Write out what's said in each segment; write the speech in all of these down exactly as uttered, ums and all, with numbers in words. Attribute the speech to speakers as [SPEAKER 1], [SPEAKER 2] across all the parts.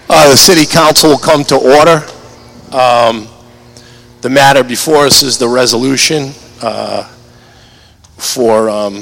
[SPEAKER 1] Uh, the City Council will come to order. Um, the matter before us is the resolution uh, for um,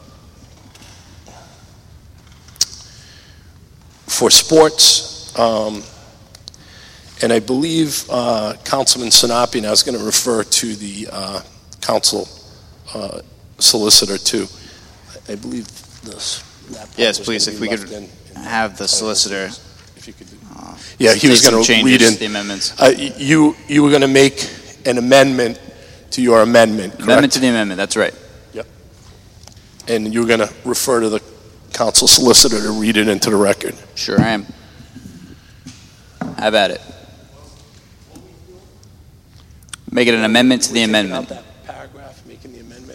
[SPEAKER 1] for sports. Um, and I believe uh, Councilman Sinapi, and I was going to refer to the uh, council uh, solicitor too. I believe this.
[SPEAKER 2] Yes, please, if we could
[SPEAKER 1] in, in
[SPEAKER 2] have the solicitor.
[SPEAKER 1] If you could do. Uh, yeah, he was going to read in
[SPEAKER 2] the amendments.
[SPEAKER 1] Uh, you you were going to make an amendment to your amendment, correct?
[SPEAKER 2] Amendment to the amendment. That's right.
[SPEAKER 1] Yep. And you were going to refer to the council solicitor to read it into the record.
[SPEAKER 2] Sure I am. Have at it. Make it an amendment to the amendment.
[SPEAKER 1] That paragraph, making the amendment.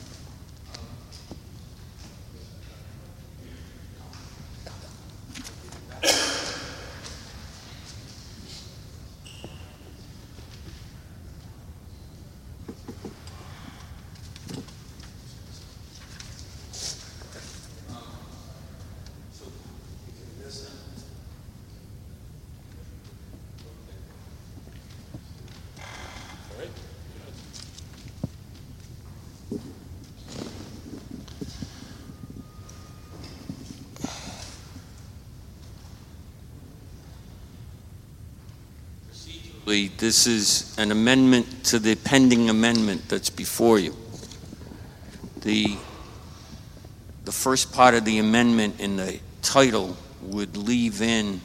[SPEAKER 3] This is an amendment to the pending amendment that's before you. The, the first part of the amendment in the title would leave in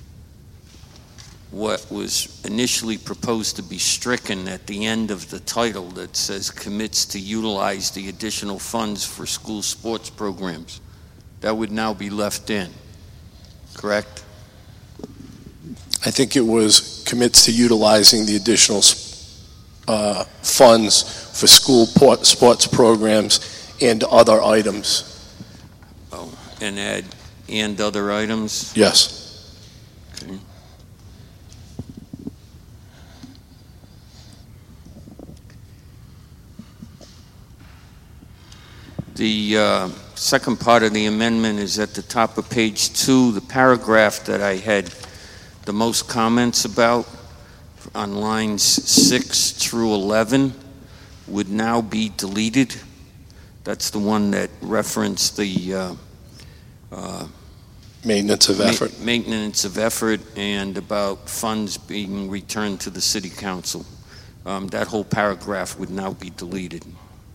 [SPEAKER 3] what was initially proposed to be stricken at the end of the title that says commits to utilize the additional funds for school sports programs. That would now be left in, correct?
[SPEAKER 1] I think it was commits to utilizing the additional uh, funds for school port, sports programs and other items.
[SPEAKER 3] Oh, and add and other items?
[SPEAKER 1] Yes.
[SPEAKER 3] Okay. The uh, second part of the amendment is at the top of page two, the paragraph that I had the most comments about on lines six through eleven would now be deleted. That's the one that referenced the uh, uh,
[SPEAKER 1] maintenance of
[SPEAKER 3] ma-
[SPEAKER 1] effort.
[SPEAKER 3] Maintenance of effort and about funds being returned to the City Council. Um, that whole paragraph would now be deleted.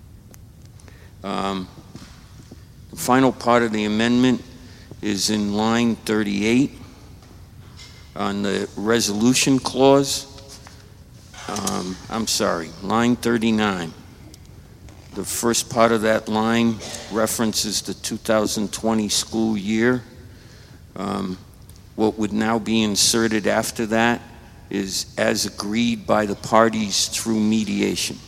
[SPEAKER 3] Um, the final part of the amendment is in line thirty-eight. On the resolution clause, um, I'm sorry, line thirty-nine. The first part of that line references the two thousand twenty school year. Um, what would now be inserted after that is as agreed by the parties through mediation.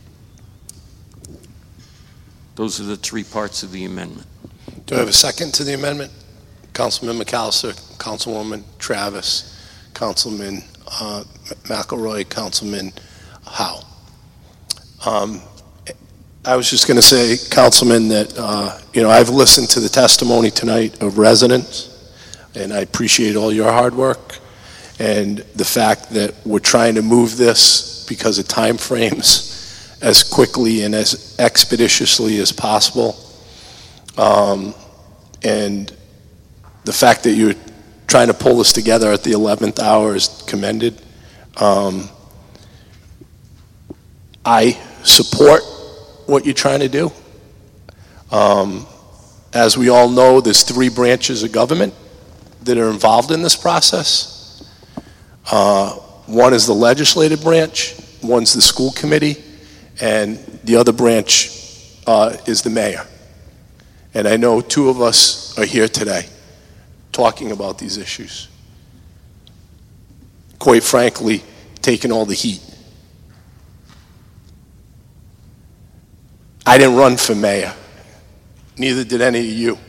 [SPEAKER 3] Those are the three parts of the amendment.
[SPEAKER 1] Do I have a second to the amendment? Councilman McAllister, Councilwoman Travis, Councilman uh, McElroy, Councilman Howe. Um, I was just going to say, Councilman, that uh, you know I've listened to the testimony tonight of residents, and I appreciate all your hard work and the fact that we're trying to move this because of time frames as quickly and as expeditiously as possible. Um, and the fact that you're trying to pull this together at the eleventh hour is commended. Um, I support what you're trying to do. Um, as we all know, there's three branches of government that are involved in this process. Uh, one is the legislative branch, one's the school committee, and the other branch uh, is the mayor. And I know two of us are here today talking about these issues. Quite frankly, taking all the heat. I didn't run for mayor. Neither did any of you.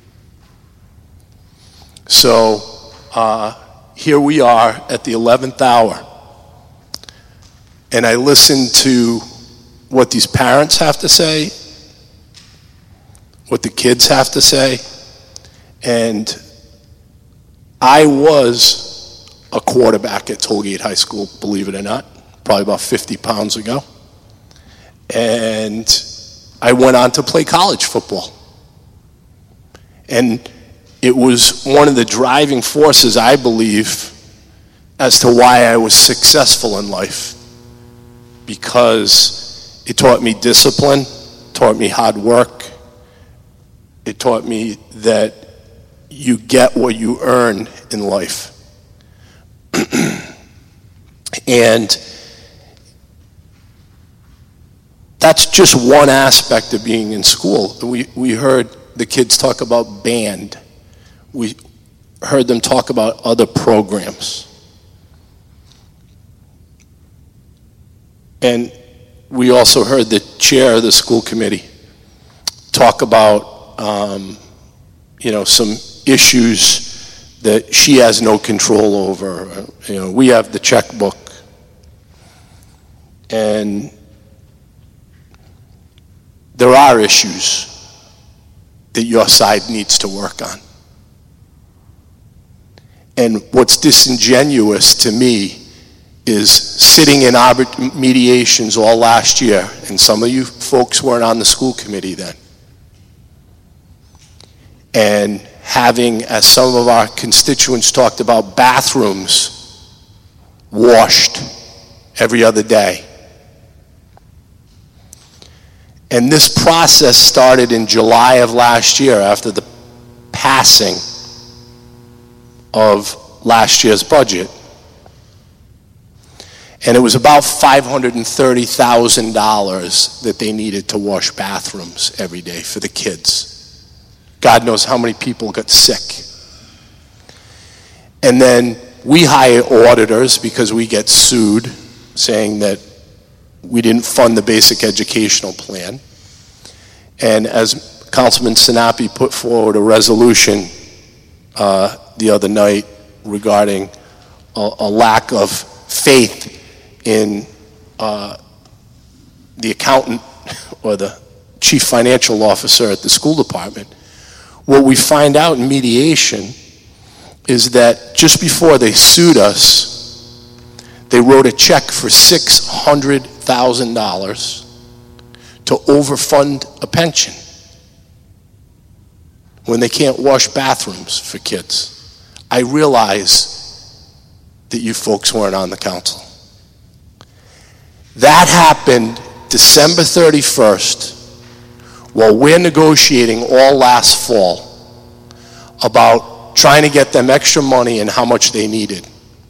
[SPEAKER 1] So uh, here we are at the eleventh hour. And I listened to what these parents have to say, what the kids have to say, and I was a quarterback at Tollgate High School, believe it or not, probably about fifty pounds ago. And I went on to play college football. And it was one of the driving forces, I believe, as to why I was successful in life. Because it taught me discipline, taught me hard work. It taught me that you get what you earn in life. And that's just one aspect of being in school. We, we heard the kids talk about band. We heard them talk about other programs. And we also heard the chair of the school committee talk about, um, you know, some issues that she has no control over. You know, we have the checkbook. And there are issues that your side needs to work on. And what's disingenuous to me is sitting in arbit- mediations all last year, and some of you folks weren't on the school committee then, and having, as some of our constituents talked about, bathrooms washed every other day. And this process started in July of last year after the passing of last year's budget. And it was about five hundred thirty thousand dollars that they needed to wash bathrooms every day for the kids. God knows how many people got sick. And then we hire auditors because we get sued saying that we didn't fund the basic educational plan. And as Councilman Sinapi put forward a resolution uh, the other night regarding a, a lack of faith in uh, the accountant or the chief financial officer at the school department, what we find out in mediation is that just before they sued us, they wrote a check for six hundred thousand dollars to overfund a pension when they can't wash bathrooms for kids. I realize that you folks weren't on the council. That happened December thirty-first while we're negotiating all last fall about trying to get them extra money and how much they needed.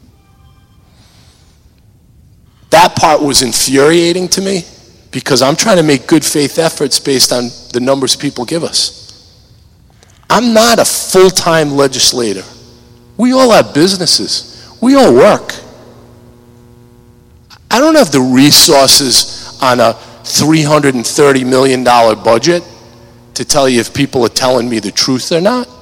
[SPEAKER 1] That part was infuriating to me because I'm trying to make good faith efforts based on the numbers people give us. I'm not a full-time legislator. We all have businesses. We all work. I don't have the resources on a three hundred thirty million dollars budget to tell you if people are telling me the truth or not.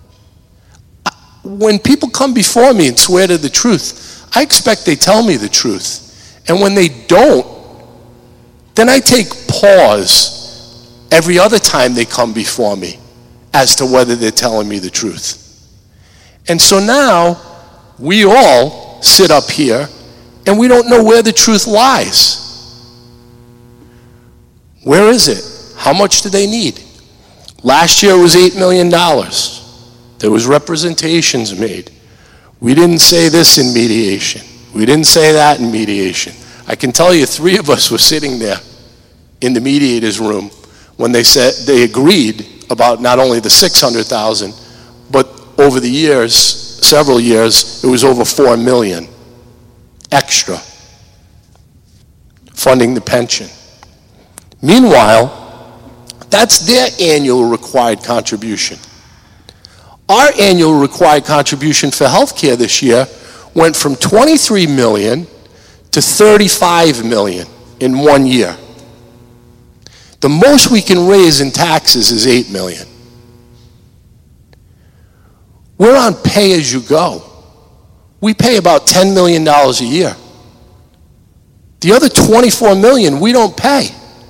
[SPEAKER 1] When people come before me and swear to the truth, I expect they tell me the truth. And when they don't, then I take pause every other time they come before me as to whether they're telling me the truth. And so now we all sit up here and we don't know where the truth lies. Where is it? How much do they need? Last year it was eight million dollars. There was representations made. We didn't say this in mediation. We didn't say that in mediation. I can tell you three of us were sitting there in the mediator's room when they said they agreed about not only the six hundred thousand, but over the years, several years, it was over four million extra funding the pension. Meanwhile, that's their annual required contribution. Our annual required contribution for health care this year went from twenty-three million to thirty-five million in one year. The most we can raise in taxes is eight million. We're on pay as you go. We pay about ten million dollars a year. The other twenty-four million we don't pay.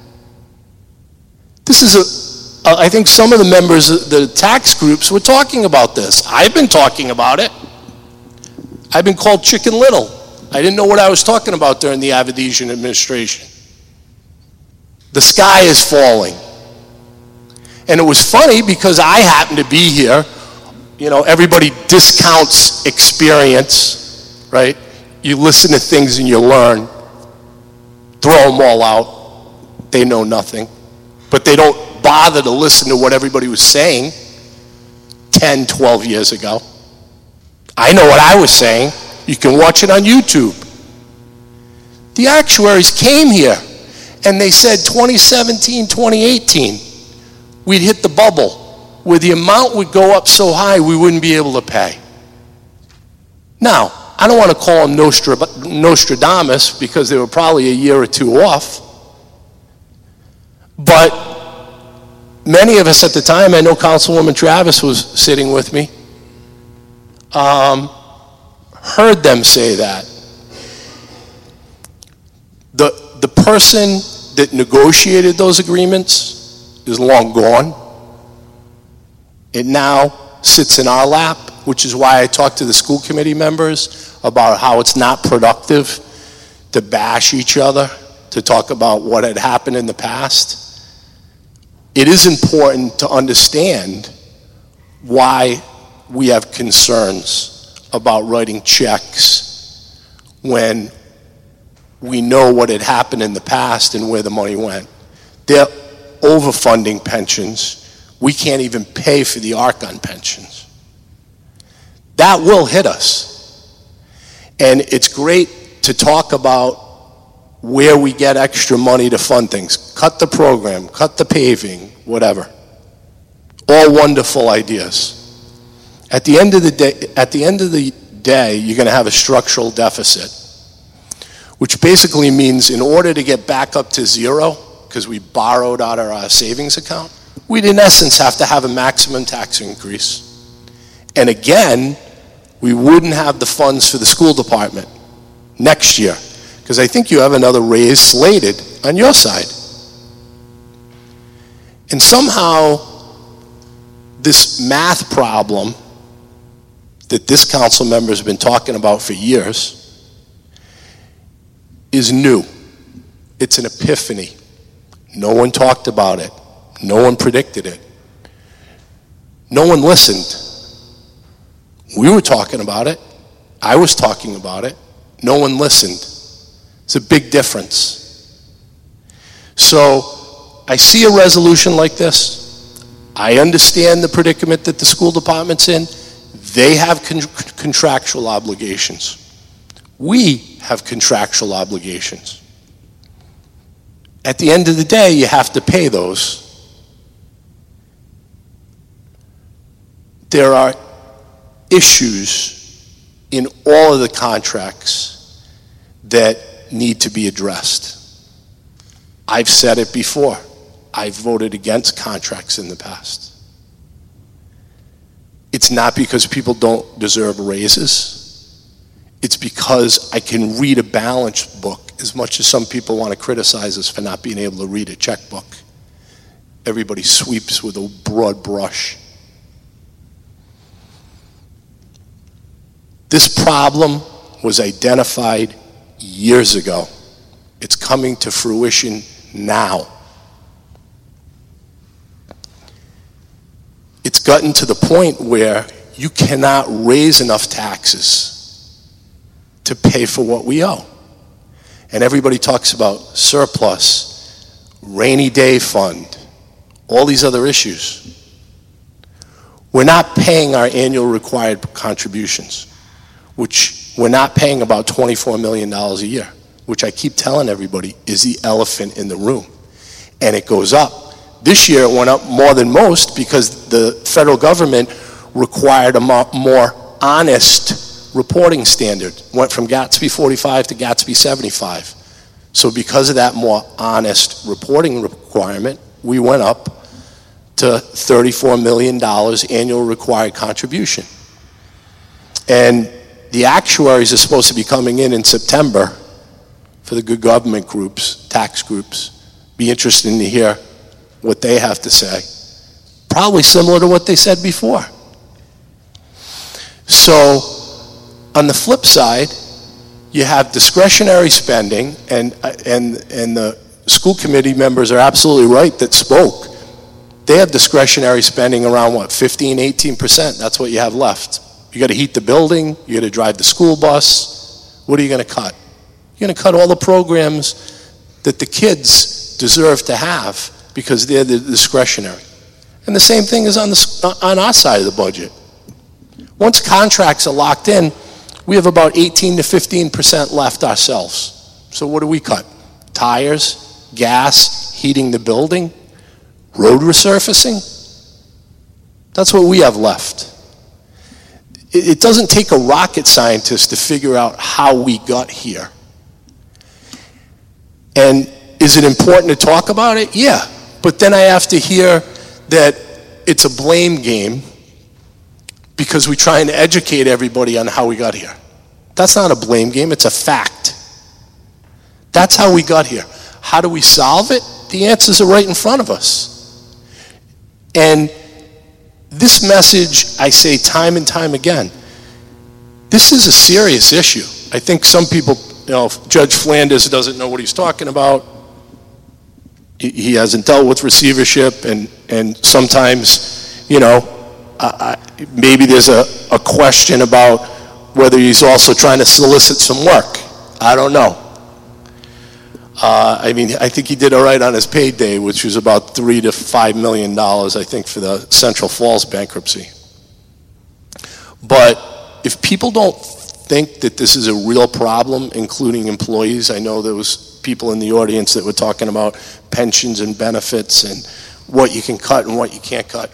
[SPEAKER 1] This is a, I think some of the members of the tax groups were talking about this. I've been talking about it. I've been called Chicken Little. I didn't know what I was talking about during the Avedisian administration. The sky is falling. And it was funny because I happened to be here. You know, everybody discounts experience, right? You listen to things and you learn. Throw them all out. They know nothing. But they don't bother to listen to what everybody was saying ten, twelve years ago. I know what I was saying. You can watch it on YouTube. The actuaries came here and they said twenty seventeen, twenty eighteen, we'd hit the bubble where the amount would go up so high we wouldn't be able to pay. Now, I don't want to call them Nostra- Nostradamus because they were probably a year or two off. But many of us at the time, I know Councilwoman Travis was sitting with me, um, heard them say that. The, the person that negotiated those agreements is long gone. It now sits in our lap, which is why I talked to the school committee members about how it's not productive to bash each other, to talk about what had happened in the past. It is important to understand why we have concerns about writing checks when we know what had happened in the past and where the money went. They're overfunding pensions. We can't even pay for the A R C on pensions. That will hit us. And it's great to talk about where we get extra money to fund things. Cut the program, cut the paving, whatever. All wonderful ideas. At the end of the day, at the end of the day, you're going to have a structural deficit, which basically means in order to get back up to zero, because we borrowed out of our savings account, we'd in essence have to have a maximum tax increase. And again, we wouldn't have the funds for the school department next year, because I think you have another raise slated on your side. And somehow, this math problem that this council member has been talking about for years is new. It's an epiphany. No one talked about it. No one predicted it. No one listened. We were talking about it. I was talking about it. No one listened. It's a big difference. So I see a resolution like this. I understand the predicament that the school department's in. They have con- contractual obligations. We have contractual obligations. At the end of the day, you have to pay those. There are issues in all of the contracts that need to be addressed. I've said it before. I've voted against contracts in the past. It's not because people don't deserve raises. It's because I can read a balance book, as much as some people want to criticize us for not being able to read a checkbook. Everybody sweeps with a broad brush. This problem was identified years ago. It's coming to fruition now. It's gotten to the point where you cannot raise enough taxes to pay for what we owe. And everybody talks about surplus, rainy day fund, all these other issues. We're not paying our annual required contributions, which we're not paying about twenty-four million dollars a year, which I keep telling everybody is the elephant in the room. And it goes up. This year it went up more than most because the federal government required a more honest reporting standard. Went from Gatsby forty-five to Gatsby seventy-five. So because of that more honest reporting requirement, we went up to thirty-four million dollars annual required contribution. And the actuaries are supposed to be coming in in September for the good government groups, tax groups. Be interesting to hear what they have to say. Probably similar to what they said before. So On the flip side, you have discretionary spending, and, and, and the school committee members are absolutely right that spoke. They have discretionary spending around, what, fifteen, eighteen percent. That's what you have left. You got to heat the building. You got to drive the school bus. What are you going to cut? You're going to cut all the programs that the kids deserve to have because they're the discretionary. And the same thing is on, the, on our side of the budget. Once contracts are locked in, we have about eighteen to fifteen percent left ourselves. So what do we cut? Tires, gas, heating the building, road resurfacing? That's what we have left. It, it doesn't take a rocket scientist to figure out how we got here. And is it important to talk about it? Yeah. But then I have to hear that it's a blame game because we're trying to educate everybody on how we got here. That's not a blame game, it's a fact. That's how we got here. How do we solve it? The answers are right in front of us. And this message, I say time and time again, this is a serious issue. I think some people, you know, Judge Flanders doesn't know what he's talking about. He hasn't dealt with receivership, and, and sometimes, you know, uh, maybe there's a, a question about whether he's also trying to solicit some work. I don't know. Uh, I mean, I think he did all right on his payday, which was about three to five million dollars, I think, for the Central Falls bankruptcy. But if people don't think that this is a real problem, including employees, I know there was people in the audience that were talking about pensions and benefits and what you can cut and what you can't cut.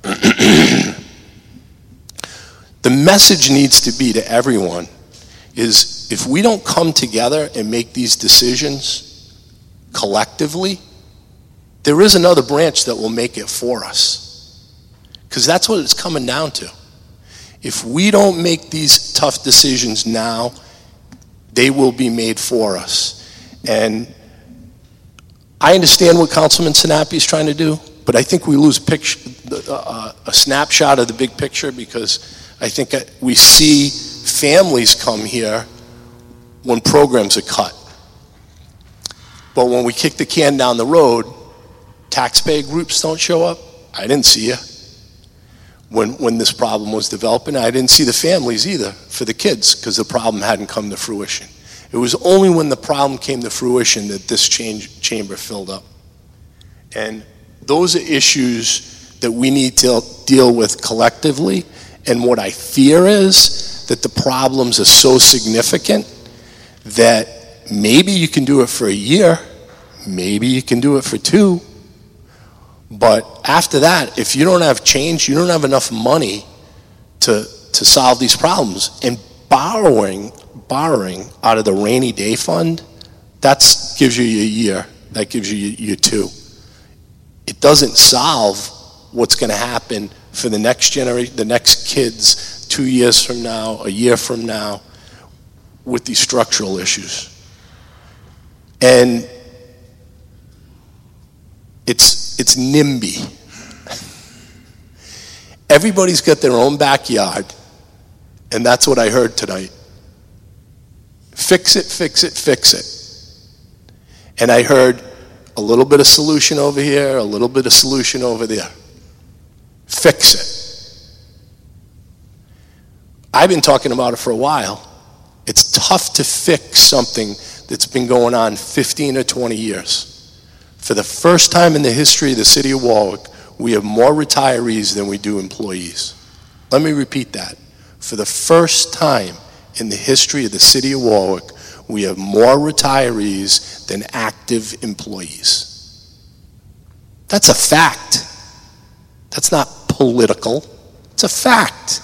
[SPEAKER 1] The message needs to be to everyone is if we don't come together and make these decisions collectively, there is another branch that will make it for us. Because that's what it's coming down to. If we don't make these tough decisions now, they will be made for us. And I understand what Councilman Sinapi is trying to do, but I think we lose picture, uh, a snapshot of the big picture because I think we see families come here when programs are cut. But when we kick the can down the road, taxpayer groups don't show up. I didn't see you. When, when this problem was developing, I didn't see the families either for the kids because the problem hadn't come to fruition. It was only when the problem came to fruition that this change, chamber filled up. And those are issues that we need to deal with collectively. And what I fear is that the problems are so significant that maybe you can do it for a year, maybe you can do it for two, but after that, if you don't have change, you don't have enough money to, to solve these problems. And borrowing, borrowing out of the rainy day fund, that gives you your year, that gives you your two. It doesn't solve what's going to happen for the next generation, the next kids, two years from now, a year from now, with these structural issues. And it's it's NIMBY. Everybody's got their own backyard, and that's what I heard tonight. Fix it, fix it, fix it. And I heard a little bit of solution over here, a little bit of solution over there. Fix it. I've been talking about it for a while. It's tough to fix something that's been going on fifteen or twenty years. For the first time in the history of the city of Warwick, we have more retirees than we do employees. Let me repeat that. For the first time in the history of the city of Warwick, we have more retirees than active employees. That's a fact. That's not political. It's a fact.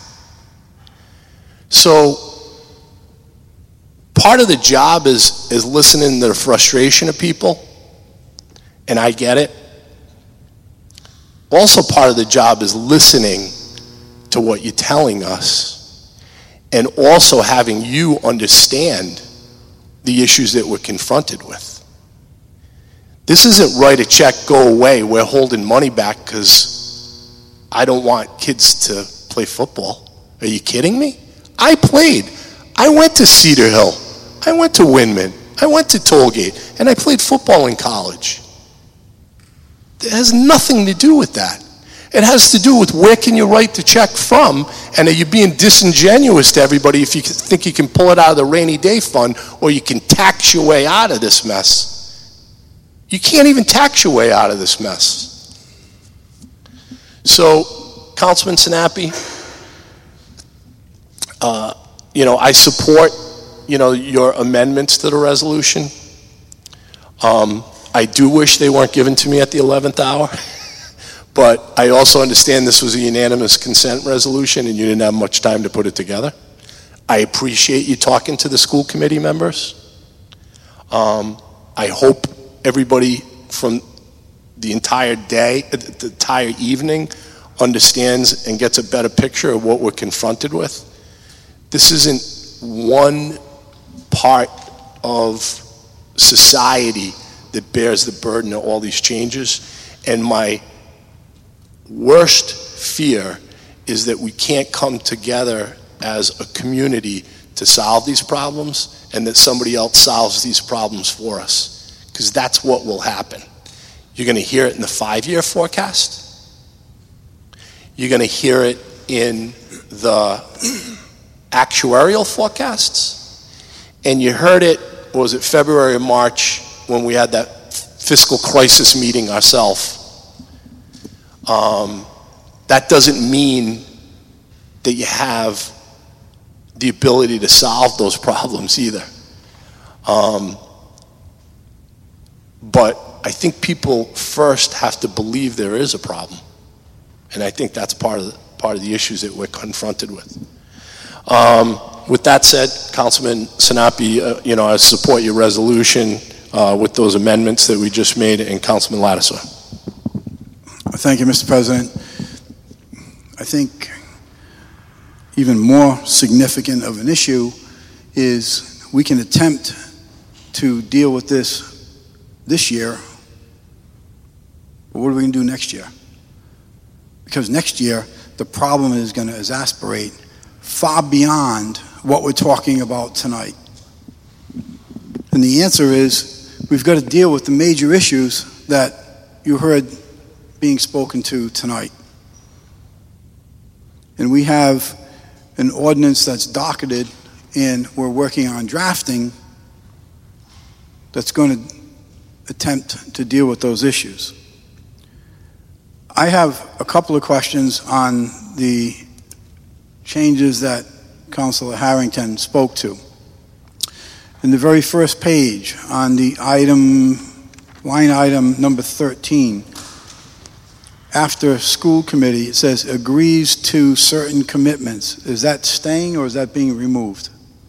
[SPEAKER 1] So part of the job is, is listening to the frustration of people, and I get it. Also part of the job is listening to what you're telling us and also having you understand the issues that we're confronted with. This isn't write a check, go away, we're holding money back because I don't want kids to play football. Are you kidding me? I played. I went to Cedar Hill. I went to Windman. I went to Tollgate. And I played football in college. It has nothing to do with that. It has to do with where can you write the check from, and are you being disingenuous to everybody if you think you can pull it out of the rainy day fund or you can tax your way out of this mess. You can't even tax your way out of this mess. So, Councilman Sinapi, uh, you know, I support, you know, your amendments to the resolution. Um, I do wish they weren't given to me at the eleventh hour. But I also understand this was a unanimous consent resolution and you didn't have much time to put it together. I appreciate you talking to the school committee members. Um, I hope everybody from the entire day, the entire evening, understands and gets a better picture of what we're confronted with. This isn't one part of society that bears the burden of all these changes. And my worst fear is that we can't come together as a community to solve these problems and that somebody else solves these problems for us, because that's what will happen. You're going to hear it in the five-year forecast. You're going to hear it in the actuarial forecasts. And you heard it, what was it, February or March, when we had that fiscal crisis meeting ourselves. Um, that doesn't mean that you have the ability to solve those problems either. Um, but I think people first have to believe there is a problem. And I think that's part of the, part of the issues that we're confronted with. Um, with that said, Councilman Sinapi, uh, you know, I support your resolution uh, with those amendments that we just made, and Councilman Lattiser.
[SPEAKER 4] Thank you, Mister President. I think even more significant of an issue is we can attempt to deal with this this year, but what are we going to do next year? Because next year, the problem is going to exasperate far beyond what we're talking about tonight. And the answer is we've got to deal with the major issues that you heard being spoken to tonight. And we have an ordinance that's docketed and we're working on drafting that's going to attempt to deal with those issues. I have a couple of questions on the changes that Councilor Harrington spoke to. In the very first page on the item, line item number thirteen, after school committee, it says agrees to certain commitments. Is that staying or is that being removed?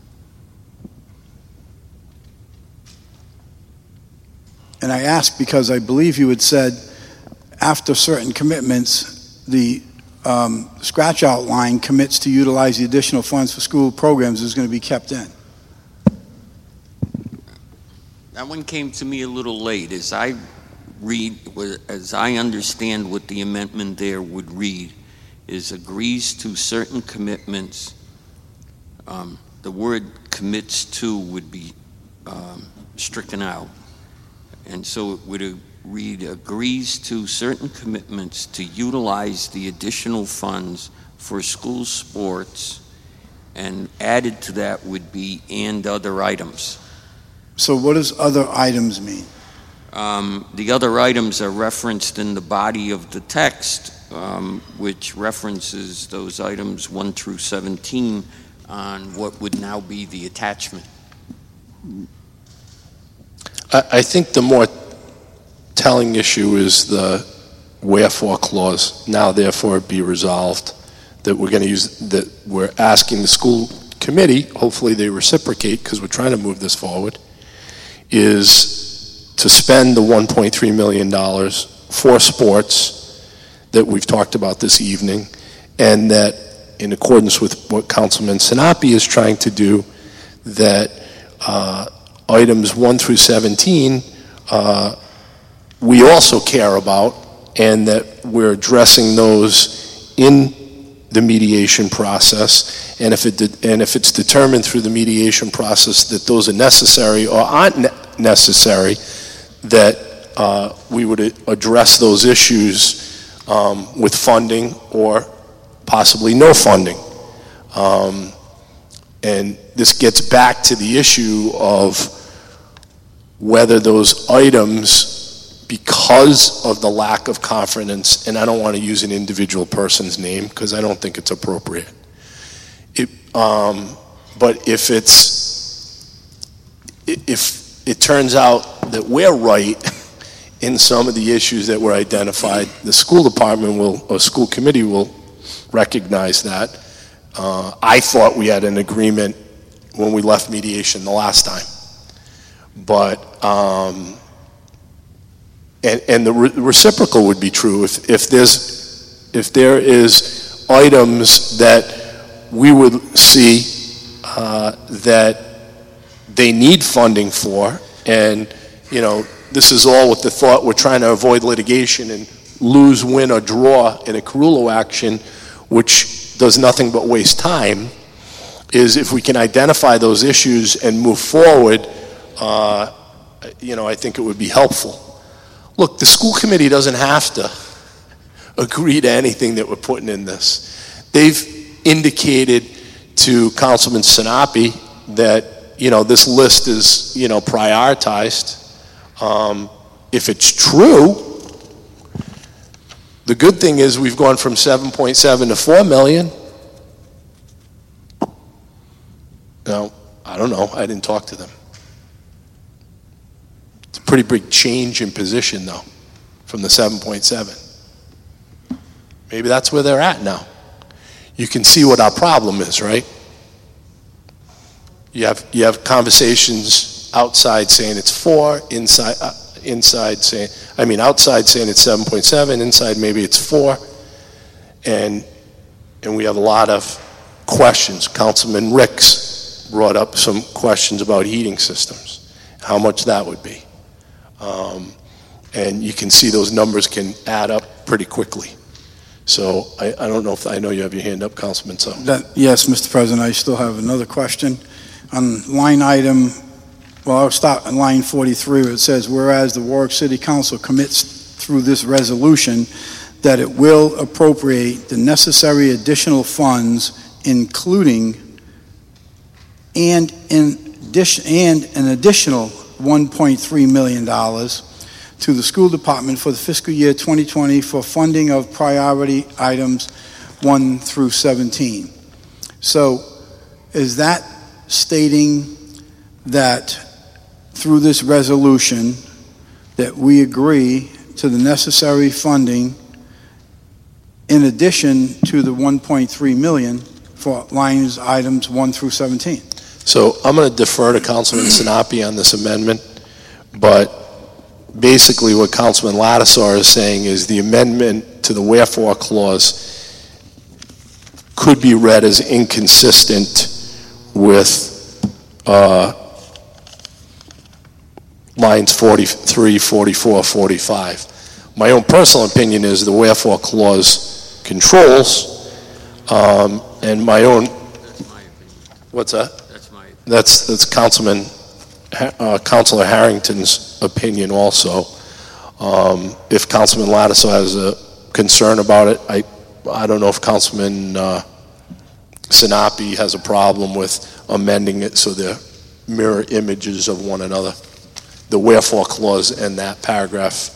[SPEAKER 4] And I ask because I believe you had said after certain commitments, the um, scratch out line commits to utilize the additional funds for school programs is going to be kept in.
[SPEAKER 3] That one came to me a little late. As I read, as I understand what the amendment there would read, is agrees to certain commitments. Um, the word commits to would be um, stricken out. And so it would read agrees to certain commitments to utilize the additional funds for school sports, and added to that would be and other items.
[SPEAKER 4] So what does other items mean?
[SPEAKER 3] Um, the other items are referenced in the body of the text, um, which references those items one through seventeen on what would now be the attachment.
[SPEAKER 1] I, I think the more telling issue is the wherefore clause, now therefore be resolved, that we're going to use, that we're asking the school committee, hopefully they reciprocate because we're trying to move this forward, is to spend the one point three million dollars for sports that we've talked about this evening, and that in accordance with what Councilman Sinapi is trying to do, that uh, items one through seventeen uh, we also care about, and that we're addressing those in the mediation process, and if it did, and if it's determined through the mediation process that those are necessary or aren't ne- necessary, that uh, we would address those issues um, with funding or possibly no funding. Um, and this gets back to the issue of whether those items, because of the lack of confidence, and I don't want to use an individual person's name because I don't think it's appropriate. It, um, but if it's, if it turns out that we're right in some of the issues that were identified, the school department will, or school committee will recognize that. Uh, I thought we had an agreement when we left mediation the last time. But, um, and, and the re- reciprocal would be true. If, if there's, if there is items that we would see uh, that they need funding for, and, you know, this is all with the thought we're trying to avoid litigation and lose, win, or draw in a Carullo action, which does nothing but waste time, is if we can identify those issues and move forward, uh, you know, I think it would be helpful. Look, the school committee doesn't have to agree to anything that we're putting in this. They've indicated to Councilman Sinapi that, you know, this list is, you know, prioritized. Um, if it's true, the good thing is we've gone from seven point seven to four million. Now, I don't know. I didn't talk to them. It's a pretty big change in position, though, from the seven point seven. Maybe that's where they're at now. You can see what our problem is, right? You have you have conversations outside saying it's four, inside uh, inside saying, I mean outside saying it's seven point seven, inside maybe it's four, and and we have a lot of questions. Councilman Ricks brought up some questions about heating systems, how much that would be, um, and you can see those numbers can add up pretty quickly. So I, I don't know if I know you have your hand up, Councilman. So
[SPEAKER 4] that, yes, Mister President, I still have another question on line item. Well, I'll stop on line forty-three where it says, whereas the Warwick City Council commits through this resolution that it will appropriate the necessary additional funds, including and in addition and an additional one point three million dollars to the school department for the fiscal year twenty twenty for funding of priority items one through seventeen. So, is that stating that through this resolution that we agree to the necessary funding in addition to the one point three million for lines items one through seventeen?
[SPEAKER 1] So I'm going to defer to Councilman Sinapi on this amendment, but basically what Councilman Lattisaw is saying is the amendment to the wherefore clause could be read as inconsistent with uh, lines forty-three, forty-four, forty-five. My own personal opinion is the wherefore clause controls, um, and my own.
[SPEAKER 3] That's my opinion.
[SPEAKER 1] What's that?
[SPEAKER 3] That's my opinion.
[SPEAKER 1] That's that's Councilman uh, Councilor Harrington's opinion also. Um, if Councilman Lattisaw has a concern about it, I I don't know if Councilman uh, Sinapi has a problem with amending it so they're mirror images of one another. The wherefore clause in that paragraph.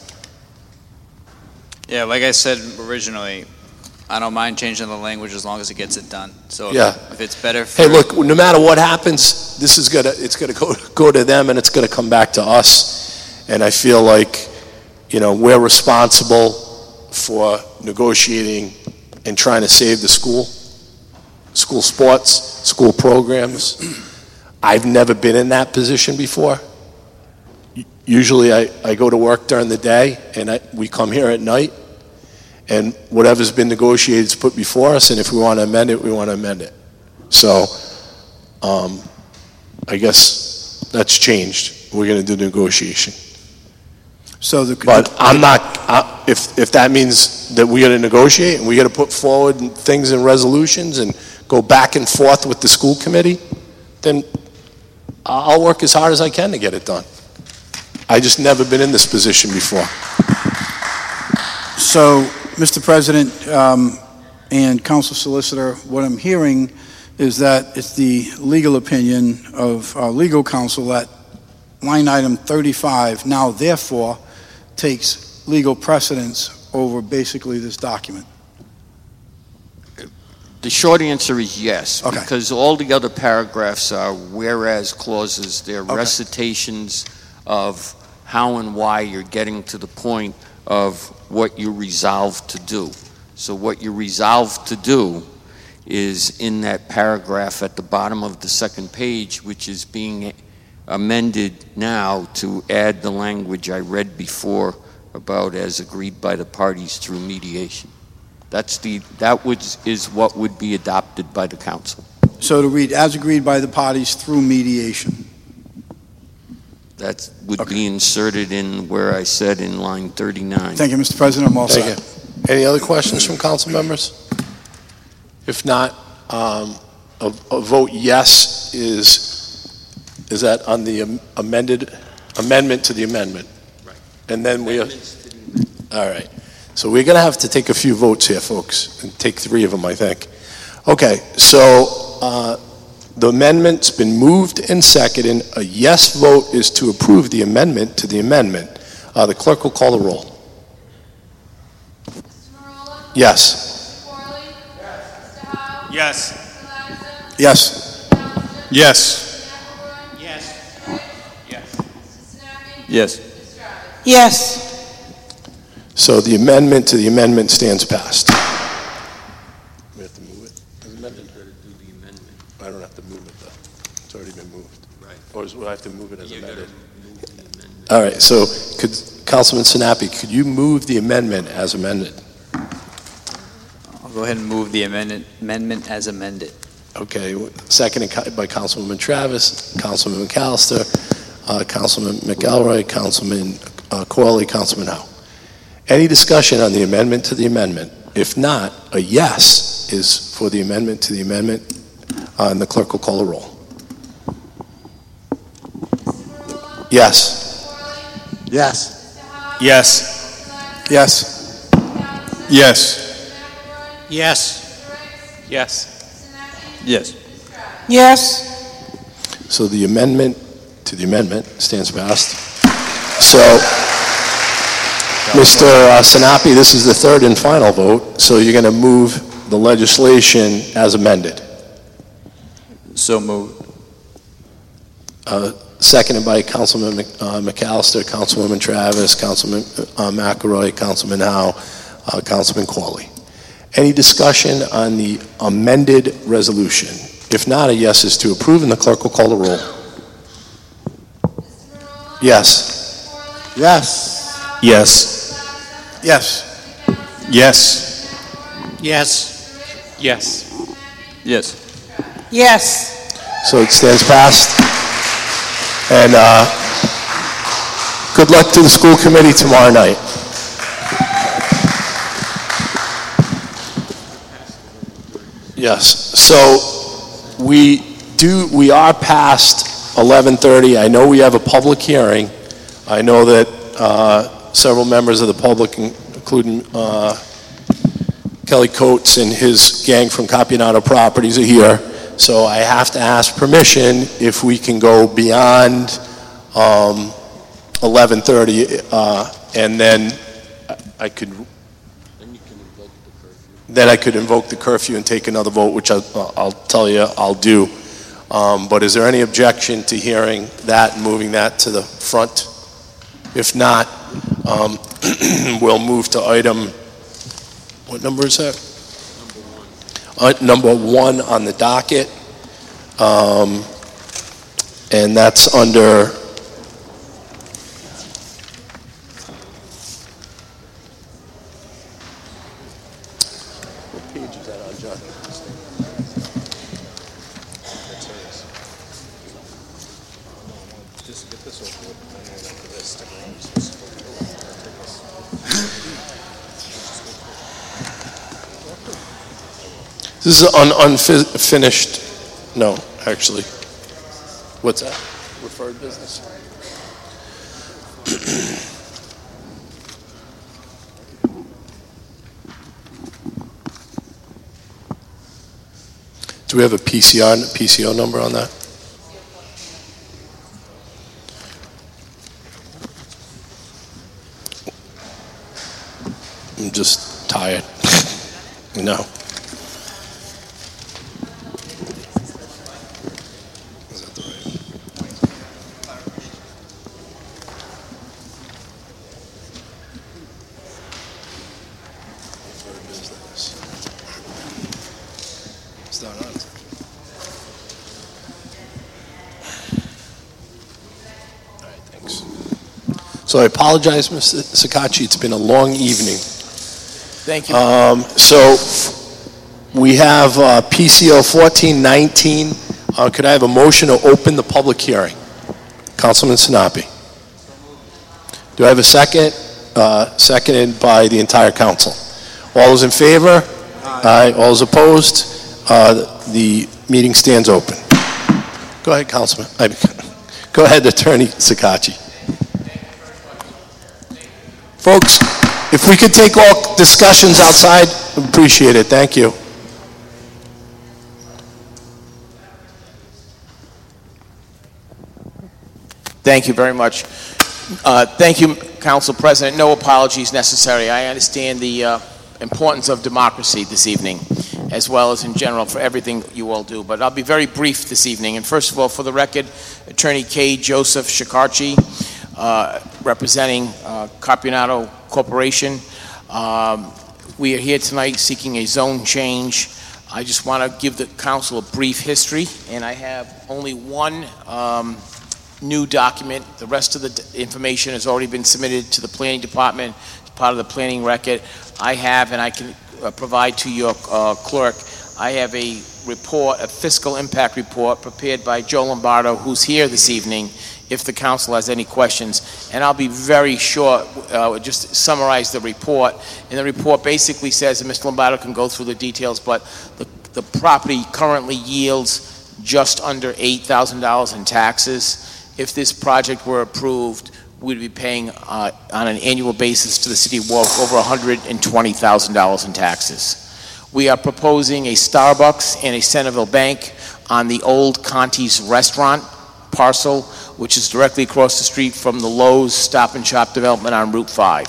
[SPEAKER 2] Yeah, like I said originally, I don't mind changing the language as long as it gets it done. So if,
[SPEAKER 1] Yeah.
[SPEAKER 2] if it's better for...
[SPEAKER 1] Hey, look, no matter what happens, this is gonna, it's gonna go, go to them and it's gonna come back to us. And I feel like, you know, we're responsible for negotiating and trying to save the school, school sports, school programs. I've never been in that position before. Usually I, I go to work during the day and I, we come here at night, and whatever's been negotiated is put before us, and if we want to amend it, we want to amend it. So um, I guess that's changed. We're going to do negotiation.
[SPEAKER 4] So the.
[SPEAKER 1] But I'm not, uh, if, if that means that we got to negotiate and we got to put forward things in resolutions and go back and forth with the school committee, then I'll work as hard as I can to get it done. I just never been in this position before.
[SPEAKER 4] So, Mister President, um, and Council Solicitor, what I'm hearing is that it's the legal opinion of our legal counsel that line item thirty-five now therefore takes legal precedence over basically this document.
[SPEAKER 3] The short answer is yes,
[SPEAKER 4] Okay.
[SPEAKER 3] because all the other paragraphs are whereas clauses, they're
[SPEAKER 4] Okay.
[SPEAKER 3] recitations of how and why you're getting to the point of what you resolve to do. So what you resolve to do is in that paragraph at the bottom of the second page, which is being amended now to add the language I read before about as agreed by the parties through mediation. That's the, that would, is what would be adopted by the council.
[SPEAKER 4] So to read, as agreed by the parties through mediation.
[SPEAKER 3] That would
[SPEAKER 4] Okay.
[SPEAKER 3] be inserted in where I said in line thirty-nine.
[SPEAKER 4] Thank you, Mister President, I'm all
[SPEAKER 1] Thank
[SPEAKER 4] set.
[SPEAKER 1] you. Any other questions from council members? If not, um, a, a vote yes is, is that on the am- amended, amendment to the amendment?
[SPEAKER 3] Right.
[SPEAKER 1] And then we have, all right. So we're going to have to take a few votes here, folks, and take three of them, I think. Okay, so uh, the amendment's been moved and seconded. A yes vote is to approve the amendment to the amendment. Uh, The clerk will call the roll.
[SPEAKER 5] Mister Marola?
[SPEAKER 1] Yes.
[SPEAKER 5] Mister Corley? Yes. Mister Howe?
[SPEAKER 2] Yes.
[SPEAKER 5] Mister Lattiser?
[SPEAKER 4] Yes.
[SPEAKER 2] Yes.
[SPEAKER 5] Mister McElroy?
[SPEAKER 2] Yes.
[SPEAKER 5] Mister Briggs?
[SPEAKER 2] Yes.
[SPEAKER 5] Mister Sinati?
[SPEAKER 2] Yes.
[SPEAKER 5] Mister Travis?
[SPEAKER 6] Yes.
[SPEAKER 1] So the amendment to the amendment stands passed. We have to move it as amended? I don't have to move it, though. It's already been moved.
[SPEAKER 3] Right.
[SPEAKER 1] Or is- will I have to move it as
[SPEAKER 3] You gotta
[SPEAKER 1] amended?
[SPEAKER 3] move the amendment.
[SPEAKER 1] All right, so could, Councilman Sinapi, could you move the amendment as amended?
[SPEAKER 2] I'll go ahead and move the amendment, amendment as amended.
[SPEAKER 1] Okay, seconded co- by Councilwoman Travis, Councilman McAllister, uh, Councilman McElroy, Councilman uh, Corley, Councilman Howe. Any discussion on the amendment to the amendment? If not, a yes is for the amendment to the amendment, uh, and the clerk will call the roll.
[SPEAKER 5] Mister Marola?
[SPEAKER 1] Yes.
[SPEAKER 5] Mister Corley?
[SPEAKER 4] Yes.
[SPEAKER 5] Mister Howe?
[SPEAKER 2] Yes.
[SPEAKER 5] Mister Lattiser?
[SPEAKER 4] Yes.
[SPEAKER 5] Mister Lattiser?
[SPEAKER 2] Yes.
[SPEAKER 5] Mister McElroy?
[SPEAKER 2] Yes.
[SPEAKER 5] Mister Briggs?
[SPEAKER 2] Yes.
[SPEAKER 5] Mister Sinati?
[SPEAKER 2] Yes.
[SPEAKER 5] Mister Travis?
[SPEAKER 6] Yes.
[SPEAKER 1] So the amendment to the amendment stands passed. So, Mister uh, Sinapi, this is the third and final vote, so you're going to move the legislation as amended.
[SPEAKER 2] So moved.
[SPEAKER 1] Uh, Seconded by Councilman Mc- uh, McAllister, Councilwoman Travis, Councilman uh, McElroy, Councilman Howe, uh, Councilman Qualley. Any discussion on the amended resolution? If not, a yes is to approve, and the clerk will call the roll.
[SPEAKER 5] Mister Marola?
[SPEAKER 1] Yes.
[SPEAKER 5] Mister Corley?
[SPEAKER 4] Yes.
[SPEAKER 2] Yes.
[SPEAKER 4] Yes.
[SPEAKER 2] Yes. Yes.
[SPEAKER 5] Yes.
[SPEAKER 2] Yes.
[SPEAKER 6] Yes.
[SPEAKER 1] So it stands passed. And uh, good luck to the school committee tomorrow night. Yes. So we do. We are past eleven thirty. I know we have a public hearing. I know that uh, several members of the public, including uh, Kelly Coates and his gang from Capianato Properties, are here. So I have to ask permission if we can go beyond um, eleven thirty, uh, and then I could,
[SPEAKER 3] Then you can invoke the curfew.
[SPEAKER 1] then I could invoke the curfew and take another vote, which I'll, I'll tell you I'll do. Um, But is there any objection to hearing that and moving that to the front? If not, um, we'll move to item, what number is that? Uh, Number one on the docket, um, and that's under, what page is that on, John? Just get this over with, and then we'll go to this. This is un- unfinished, no, actually. What's that? Referred business? Do we have a P C R, P C O number on that? I'm just tired, you know. Is that the right? It's not on. All right, thanks. So I apologize, Mister Sakachi. It's been a long evening.
[SPEAKER 7] Thank you.
[SPEAKER 1] Um, so we have uh, P C O fourteen nineteen. Uh, could I have a motion to open the public hearing? Councilman Sinapi. Do I have a second? Uh, seconded by the entire council. All those in favor? Aye. All those opposed? Uh, the meeting stands open. Go ahead, Councilman. I, go ahead, Attorney Sakachi. Folks, if we could take all discussions outside, appreciate it. Thank you.
[SPEAKER 7] Thank you very much. Uh, thank you, Council President. No apologies necessary. I understand the uh, importance of democracy this evening, as well as in general for everything you all do. But I'll be very brief this evening. And first of all, for the record, Attorney K. Joseph Shikarchi, uh, representing uh, Carpionato Corporation. Um, we are here tonight seeking a zone change. I just want to give the council a brief history, and I have only one um, new document. The rest of the d- information has already been submitted to the planning department as part of the planning record. I have, and I can uh, provide to your uh, clerk, I have a report, a fiscal impact report prepared by Joe Lombardo, who's here this evening, if the council has any questions. And I'll be very short, uh, just summarize the report. And the report basically says, and Mister Lombardo can go through the details, but the, the property currently yields just under eight thousand dollars in taxes. If this project were approved, we'd be paying uh, on an annual basis to the city of Warwick over one hundred twenty thousand dollars in taxes. We are proposing a Starbucks and a Centerville Bank on the old Conti's restaurant parcel, which is directly across the street from the Lowe's Stop and Shop development on Route five.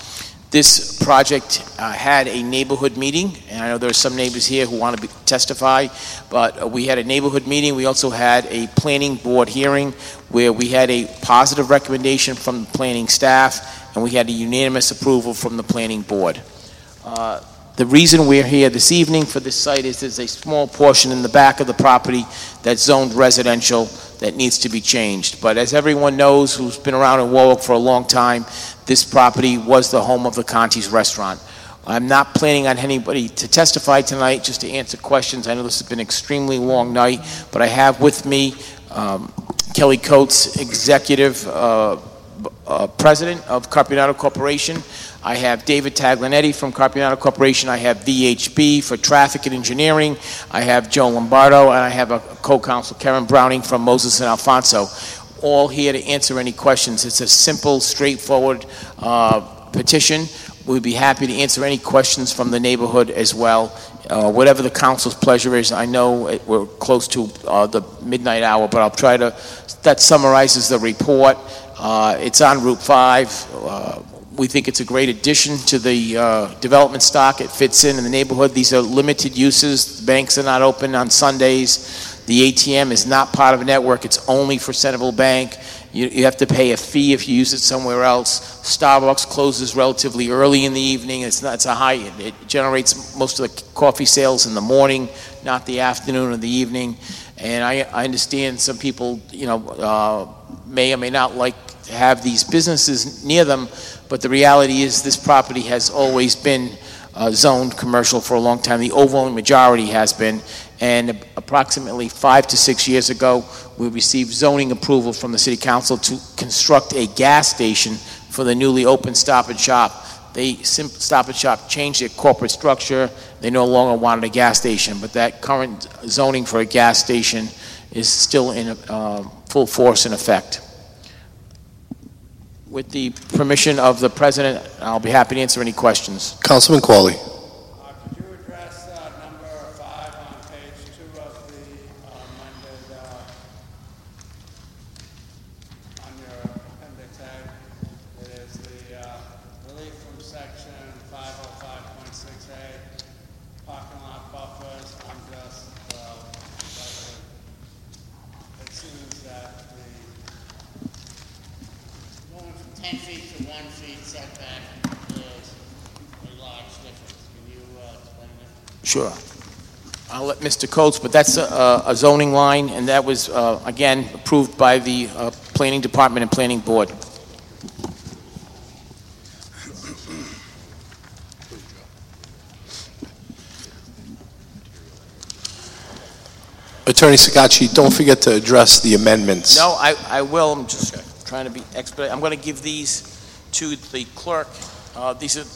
[SPEAKER 7] This project uh, had a neighborhood meeting, and I know there are some neighbors here who want to be, testify, but uh, we had a neighborhood meeting. We also had a planning board hearing where we had a positive recommendation from the planning staff, and we had a unanimous approval from the planning board. Uh, The reason we're here this evening for this site is there's a small portion in the back of the property that's zoned residential that needs to be changed. But as everyone knows who's been around in Warwick for a long time, this property was the home of the Conti's restaurant. I'm not planning on anybody to testify tonight, just to answer questions. I know this has been an extremely long night, but I have with me um, Kelly Coates, Executive uh, uh, President of Carpionato Corporation. I have David Taglianetti from Carpionato Corporation. I have V H B for Traffic and Engineering. I have Joe Lombardo, and I have a co-counsel, Karen Browning from Moses and Alfonso, all here to answer any questions. It's a simple, straightforward uh, petition. We'd be happy to answer any questions from the neighborhood as well. Uh, whatever the council's pleasure is. I know it, we're close to uh, the midnight hour, but I'll try to, that summarizes the report. Uh, it's on Route five. Uh, We think it's a great addition to the uh, development stock. It fits in in the neighborhood. These are limited uses. The banks are not open on Sundays. The A T M is not part of a network. It's only for Centerville Bank. You, you have to pay a fee if you use it somewhere else. Starbucks closes relatively early in the evening. It's not, it's a high, it generates most of the coffee sales in the morning, not the afternoon or the evening. And I, I understand some people, you know, uh, may or may not like to have these businesses near them, but the reality is this property has always been uh, zoned commercial for a long time. The overwhelming majority has been, and approximately five to six years ago, we received zoning approval from the City Council to construct a gas station for the newly opened Stop and Shop. they sim- Stop and Shop changed their corporate structure. They no longer wanted a gas station, but that current zoning for a gas station is still in uh, full force and effect. With the permission of the President, I'll be happy to answer any questions.
[SPEAKER 1] Councilman Qualley.
[SPEAKER 6] Uh, Could you address uh, number five on page two of the uh, amended, uh, on your appendix A? It is the uh, relief from section five oh five point six A, parking lot buffers. I'm just, uh, like, it seems that the going from ten feet to one feet setback is a large difference. Can you uh, explain that?
[SPEAKER 7] Sure. I'll let Mister Coates, but that's a, a zoning line, and that was, uh, again, approved by the uh, Planning Department and Planning Board.
[SPEAKER 1] Attorney Sakachi, don't forget to address the amendments.
[SPEAKER 7] No, I, I will. I'm just trying to be expedite. I'm going to give these to the clerk. Uh, these are,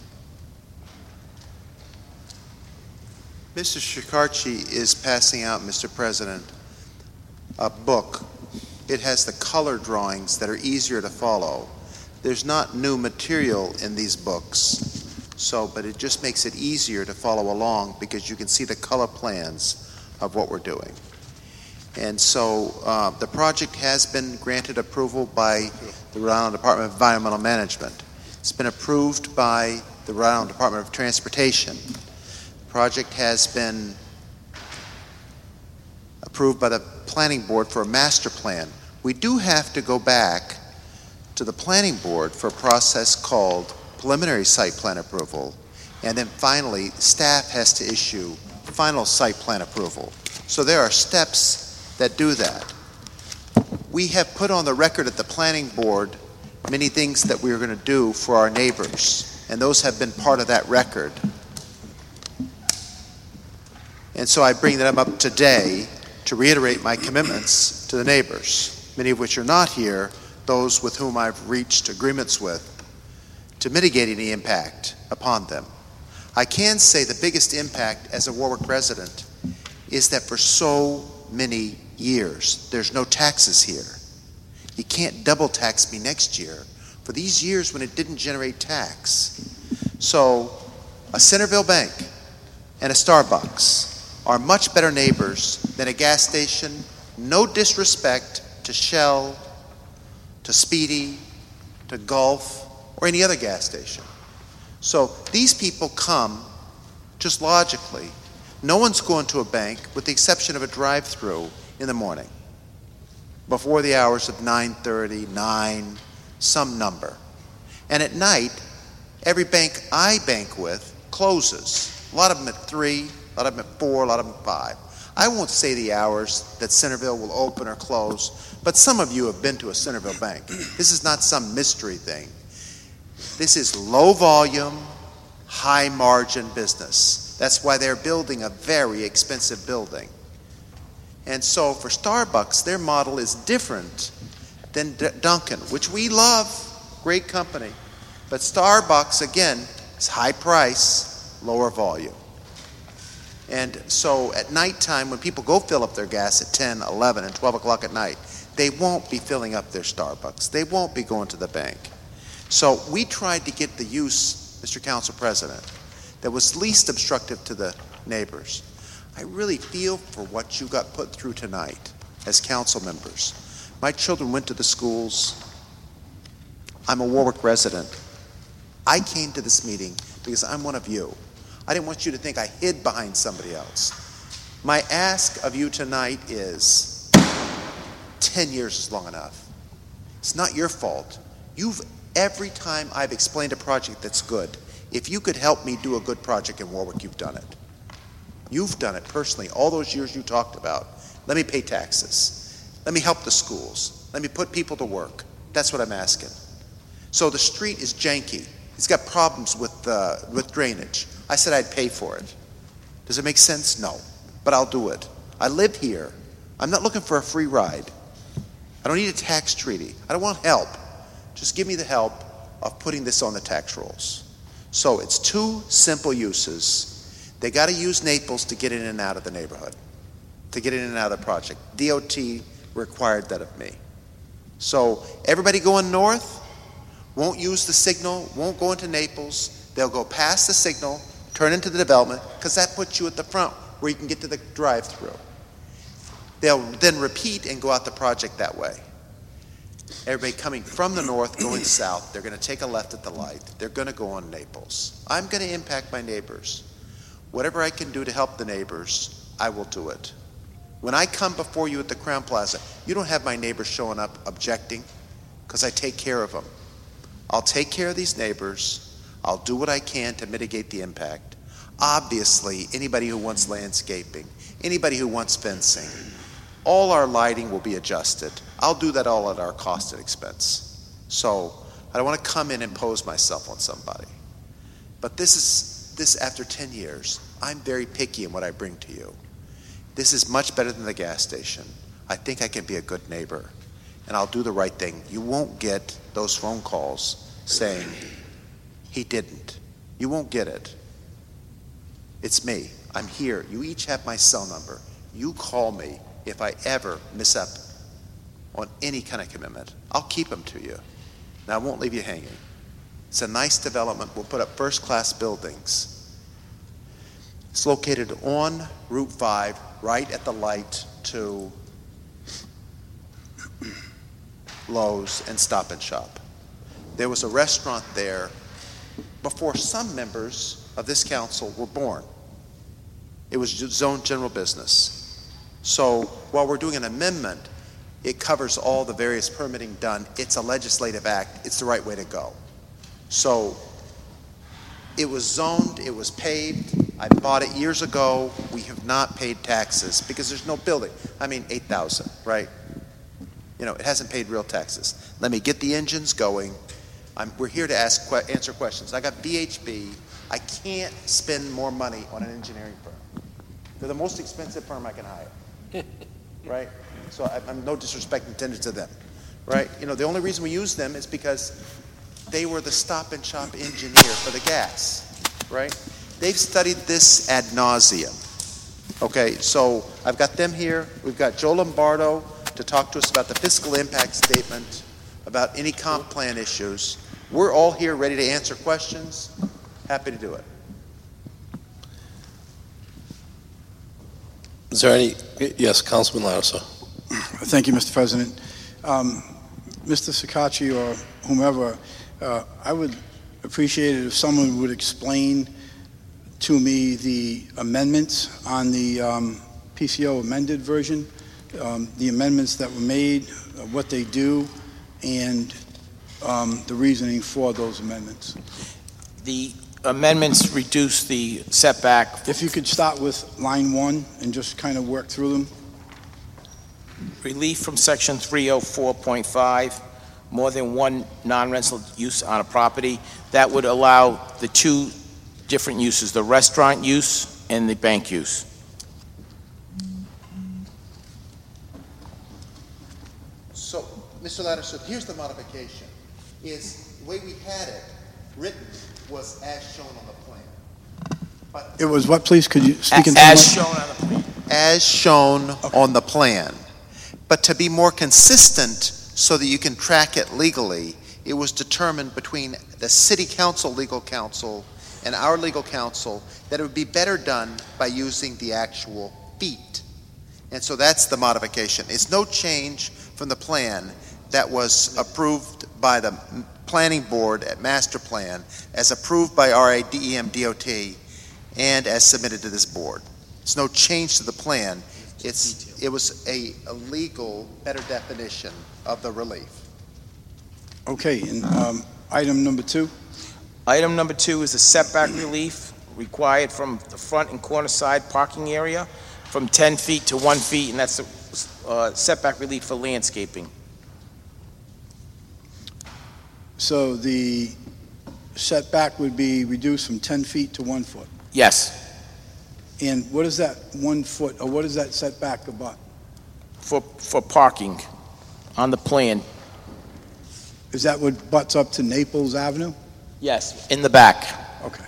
[SPEAKER 8] Mister Shikarchi is passing out, Mister President, a book. It has the color drawings that are easier to follow. There's not new material in these books, so, but it just makes it easier to follow along because you can see the color plans of what we're doing. And so uh, the project has been granted approval by the Rhode Island Department of Environmental Management. It's been approved by the Rhode Island Department of Transportation. The project has been approved by the Planning Board for a master plan. We do have to go back to the Planning Board for a process called preliminary site plan approval, and then finally staff has to issue final site plan approval. So there are steps that do that. We have put on the record at the Planning Board many things that we are going to do for our neighbors, and those have been part of that record. And so I bring them up today to reiterate my commitments to the neighbors, many of which are not here, those with whom I've reached agreements with, to mitigating the impact upon them. I can say the biggest impact as a Warwick resident is that for so many years, there's no taxes here. You can't double tax me next year for these years when it didn't generate tax. So a Centerville Bank and a Starbucks are much better neighbors than a gas station. No disrespect to Shell, to Speedy, to Gulf, or any other gas station. So these people come just logically. No one's going to a bank with the exception of a drive-through in the morning before the hours of nine thirty, nine, some number. And at night, every bank I bank with closes. A lot of them at three, a lot of them at four, a lot of them at five. I won't say the hours that Centerville will open or close, but some of you have been to a Centerville bank. This is not some mystery thing. This is low volume, high margin business. That's why they're building a very expensive building. And so for Starbucks, their model is different than D- Dunkin', which we love, great company. But Starbucks, again, is high price, lower volume. And so at nighttime, when people go fill up their gas at ten, eleven, and twelve o'clock at night, they won't be filling up their Starbucks. They won't be going to the bank. So we tried to get the use, Mister Council President, that was least obstructive to the neighbors. I really feel for what you got put through tonight as council members. My children went to the schools. I'm a Warwick resident. I came to this meeting because I'm one of you. I didn't want you to think I hid behind somebody else. My ask of you tonight is ten years is long enough. It's not your fault. You've Every time I've explained a project that's good, if you could help me do a good project in Warwick, you've done it. You've done it personally, all those years you talked about. Let me pay taxes. Let me help the schools. Let me put people to work. That's what I'm asking. So the street is janky. It's got problems with, uh, with drainage. I said I'd pay for it. Does it make sense? No, but I'll do it. I live here. I'm not looking for a free ride. I don't need a tax treaty. I don't want help. Just give me the help. of putting this on the tax rolls. So it's two simple uses. They got to use Naples to get in and out of the neighborhood, to get in and out of the project. D O T required that of me. So everybody going north won't use the signal, won't go into Naples. They'll go past the signal, turn into the development, because that puts you at the front where you can get to the drive-through. They'll then repeat and go out the project that way. Everybody coming from the north going south, they're going to take a left at the light. They're going to go on Naples. I'm going to impact my neighbors. Whatever I can do to help the neighbors, I will do it. When I come before you at the Crown Plaza, you don't have my neighbors showing up objecting, because I take care of them. I'll take care of these neighbors. I'll do what I can to mitigate the impact. Obviously, anybody who wants landscaping, anybody who wants fencing, all our lighting will be adjusted. I'll do that all at our cost and expense. So I don't want to come in and impose myself on somebody. But this is, this after ten years, I'm very picky in what I bring to you. This is much better than the gas station. I think I can be a good neighbor, and I'll do the right thing. You won't get those phone calls saying, he didn't. You won't get it. It's me. I'm here. You each have my cell number. You call me if I ever miss up on any kind of commitment. I'll keep them to you. Now, I won't leave you hanging. It's a nice development. We'll put up first-class buildings. It's located on Route five, right at the light to Lowe's and Stop and Shop. There was a restaurant there before some members of this council were born. It was zoned general business. So while we're doing an amendment, it covers all the various permitting done. It's a legislative act. It's the right way to go. So it was zoned, it was paved. I bought it years ago. We have not paid taxes because there's no building. I mean, eight thousand, right? You know, it hasn't paid real taxes. Let me get the engines going. I'm, we're here to ask, answer questions. I got V H B. I can't spend more money on an engineering firm. They're the most expensive firm I can hire, right? So I, I'm no disrespect intended to them, right? You know, the only reason we use them is because they were the Stop and Shop engineer for the gas, right? They've studied this ad nauseum. Okay, so I've got them here. We've got Joe Lombardo to talk to us about the fiscal impact statement, about any comp plan issues. We're all here ready to answer questions. Happy to do it.
[SPEAKER 1] Is there any, yes, Councilman Lattiser.
[SPEAKER 4] Thank you, Mister President. Um, Mister Sikachi or whomever, uh, I would appreciate it if someone would explain to me the amendments on the um, P C O amended version, um, the amendments that were made, uh, what they do, and um, the reasoning for those amendments.
[SPEAKER 7] The amendments reduce the setback.
[SPEAKER 4] If you could start with line one and just kind of work through them.
[SPEAKER 7] Relief from section three oh four point five, more than one non-rental use on a property. That would allow the two different uses, the restaurant use and the bank use.
[SPEAKER 8] So, Mister Lattiser, here's the modification. Is the way we had it written was as shown on the plan. But
[SPEAKER 4] It was what, please? Could you speak into
[SPEAKER 7] As
[SPEAKER 4] the mic?
[SPEAKER 7] shown on the plan.
[SPEAKER 8] as shown on the plan. But to be more consistent so that you can track it legally, it was determined between the City Council legal counsel and our legal counsel that it would be better done by using the actual feet. And so that's the modification. It's no change from the plan that was approved by the planning board at master plan, as approved by R A D E M D O T, and as submitted to this board. It's no change to the plan. It's, it was a, a legal, better definition of the relief.
[SPEAKER 4] Okay, and um, item number two.
[SPEAKER 7] Item number two is the setback relief required from the front and corner side parking area from ten feet to one feet, and that's the uh, setback relief for landscaping.
[SPEAKER 4] So the setback would be reduced from ten feet to one foot.
[SPEAKER 7] Yes,
[SPEAKER 4] And what is that one foot, or what is that setback about?
[SPEAKER 7] for, for parking on the plan.
[SPEAKER 4] Is Is that what butts up to Naples Avenue?
[SPEAKER 7] Yes, in the back.
[SPEAKER 4] Okay.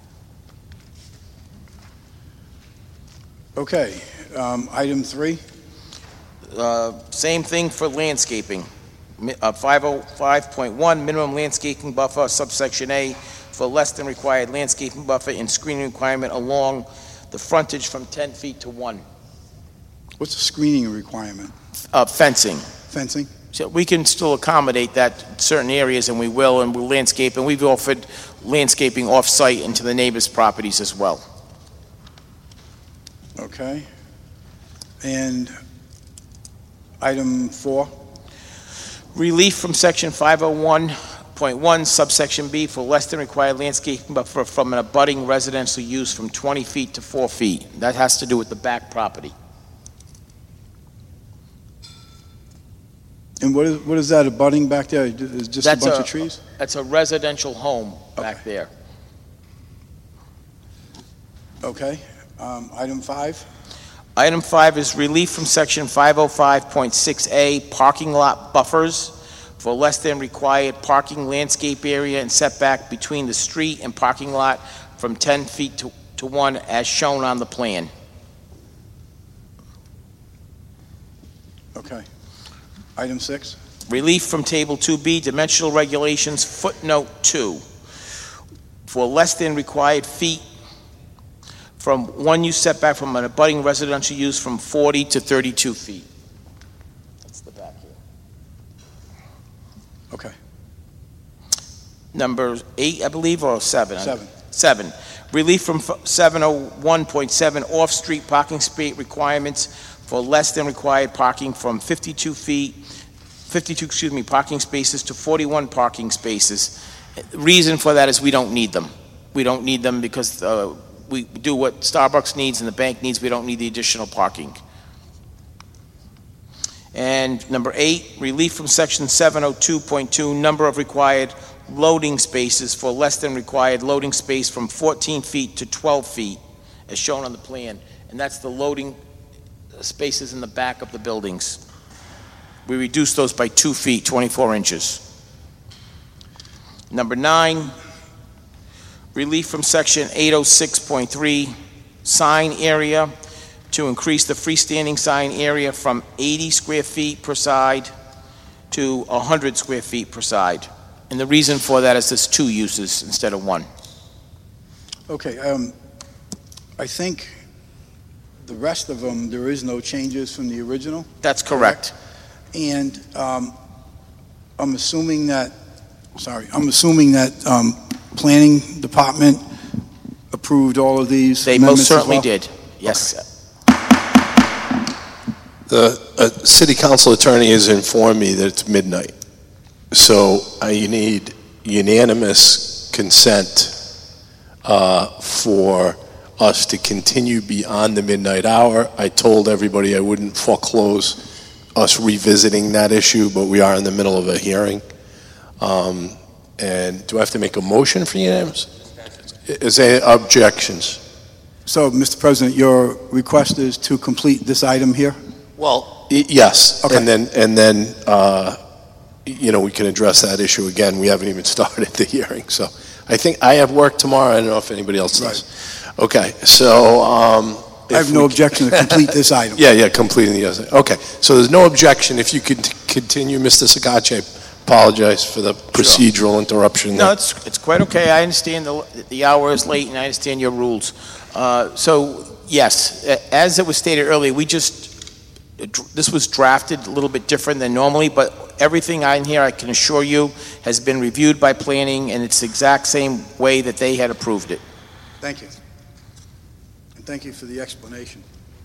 [SPEAKER 4] Okay, um, item three.
[SPEAKER 7] Uh, Same thing for landscaping. Mi- uh, five oh five point one, minimum landscaping buffer, subsection A, for less than required landscaping buffer and screening requirement along the frontage from ten feet to one.
[SPEAKER 4] What's the screening requirement?
[SPEAKER 7] Uh, Fencing.
[SPEAKER 4] Fencing?
[SPEAKER 7] So we can still accommodate that in certain areas, and we will, and we'll landscape, and we've offered landscaping off-site into the neighbors' properties as well.
[SPEAKER 4] Okay. And item four?
[SPEAKER 7] Relief from section five oh one point one subsection B for less than required landscaping buffer from an abutting residential use from twenty feet to four feet. That has to do with the back property.
[SPEAKER 4] And what is, what is that, abutting back there? Is just a
[SPEAKER 7] That's
[SPEAKER 4] bunch
[SPEAKER 7] a-
[SPEAKER 4] of trees?
[SPEAKER 7] That's a residential home back
[SPEAKER 4] Okay.
[SPEAKER 7] there.
[SPEAKER 4] Okay. Um, item five?
[SPEAKER 7] Item five is relief from section five oh five point six A, parking lot buffers for less than required parking landscape area and setback between the street and parking lot from ten feet to, to one as shown on the plan.
[SPEAKER 4] Okay. Item six?
[SPEAKER 7] Relief from table two B, dimensional regulations footnote two, for less than required feet from one use setback from an abutting residential use from forty to thirty-two feet. That's the back here.
[SPEAKER 4] Okay.
[SPEAKER 7] Number eight, I believe, or seven?
[SPEAKER 4] Seven.
[SPEAKER 7] Seven. Relief from seven oh one point seven off-street parking space requirements for less than required parking from fifty-two feet, fifty-two, excuse me, parking spaces to forty-one parking spaces. The reason for that is we don't need them. We don't need them because uh, we do what Starbucks needs and the bank needs. We don't need the additional parking. And number eight, relief from section seven oh two point two, number of required loading spaces for less than required loading space from fourteen feet to twelve feet, as shown on the plan. And that's the loading spaces in the back of the buildings. We reduced those by two feet, twenty-four inches. Number nine, relief from section eight oh six point three, sign area, to increase the freestanding sign area from eighty square feet per side to one hundred square feet per side. And the reason for that is there's two uses instead of one.
[SPEAKER 4] Okay, um, I think the rest of them, there is no changes from the original.
[SPEAKER 7] That's correct.
[SPEAKER 4] And um, I'm assuming that, sorry, I'm assuming that um, Planning Department approved all of these
[SPEAKER 7] They
[SPEAKER 4] amendments
[SPEAKER 7] most
[SPEAKER 4] as
[SPEAKER 7] certainly
[SPEAKER 4] well?
[SPEAKER 7] did, yes.
[SPEAKER 1] The uh, city council attorney has informed me that it's midnight. So uh, you need unanimous consent uh, for us to continue beyond the midnight hour. I told everybody I wouldn't foreclose us revisiting that issue, but we are in the middle of a hearing. Um, And do I have to make a motion for unanimous? Is there objections?
[SPEAKER 4] So, Mister President, your request is to complete this item here?
[SPEAKER 1] Well, y- yes.
[SPEAKER 4] Okay.
[SPEAKER 1] And then, and then, uh, you know, we can address that issue again. We haven't even started the hearing, so I think I have work tomorrow. I don't know if anybody else does. Okay, so, um.
[SPEAKER 4] I have
[SPEAKER 1] if
[SPEAKER 4] no
[SPEAKER 1] we-
[SPEAKER 4] objection to complete this item.
[SPEAKER 1] Yeah, yeah, completing the other, okay. So there's no objection. If you could continue, Mister Sakache, apologize for the procedural interruption
[SPEAKER 7] No,
[SPEAKER 1] there.
[SPEAKER 7] it's, it's quite okay. I understand the, the hour is late, and I understand your rules. Uh, So, yes, a- as it was stated earlier, we just, this was drafted a little bit different than normally, but everything in here, I can assure you, has been reviewed by planning, and it's the exact same way that they had approved it.
[SPEAKER 4] Thank you. And thank you for the explanation.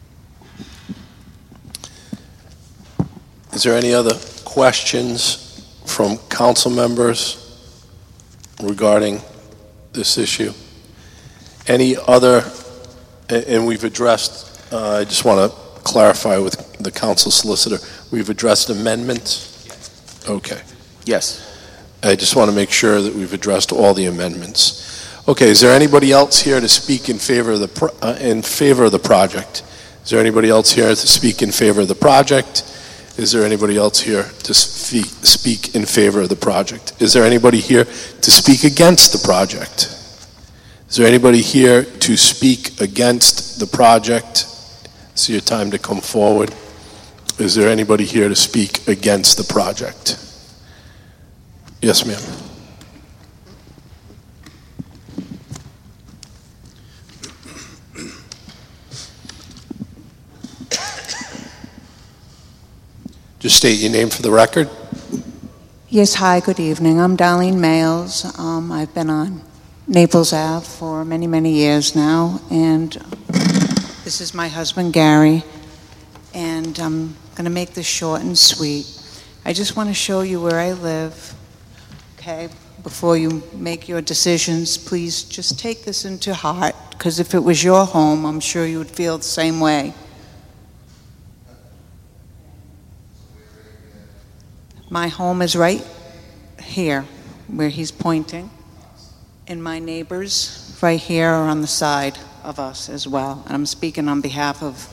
[SPEAKER 1] Is there any other questions from council members regarding this issue? Any other, a- and we've addressed, uh, I just want to clarify with the council solicitor, we've addressed amendments? Okay.
[SPEAKER 7] Yes.
[SPEAKER 1] I just want to make sure that we've addressed all the amendments. Okay, is there anybody else here to speak in favor of the, pro- uh, in favor of the project? Is there anybody else here to speak in favor of the project? Is there anybody else here to speak, speak in favor of the project? Is there anybody here to speak against the project? Is there anybody here to speak against the project? It's your time to come forward. Is there anybody here to speak against the project? Yes, ma'am. Just state your name for the record.
[SPEAKER 9] Yes, hi, good evening. I'm Darlene Males. Um, I've been on Naples Ave for many, many years now, and this is my husband, Gary, and I'm going to make this short and sweet. I just want to show you where I live, okay? Before you make your decisions, please just take this into heart, because if it was your home, I'm sure you would feel the same way. My home is right here, where he's pointing, and my neighbors right here are on the side of us as well. And I'm speaking on behalf of,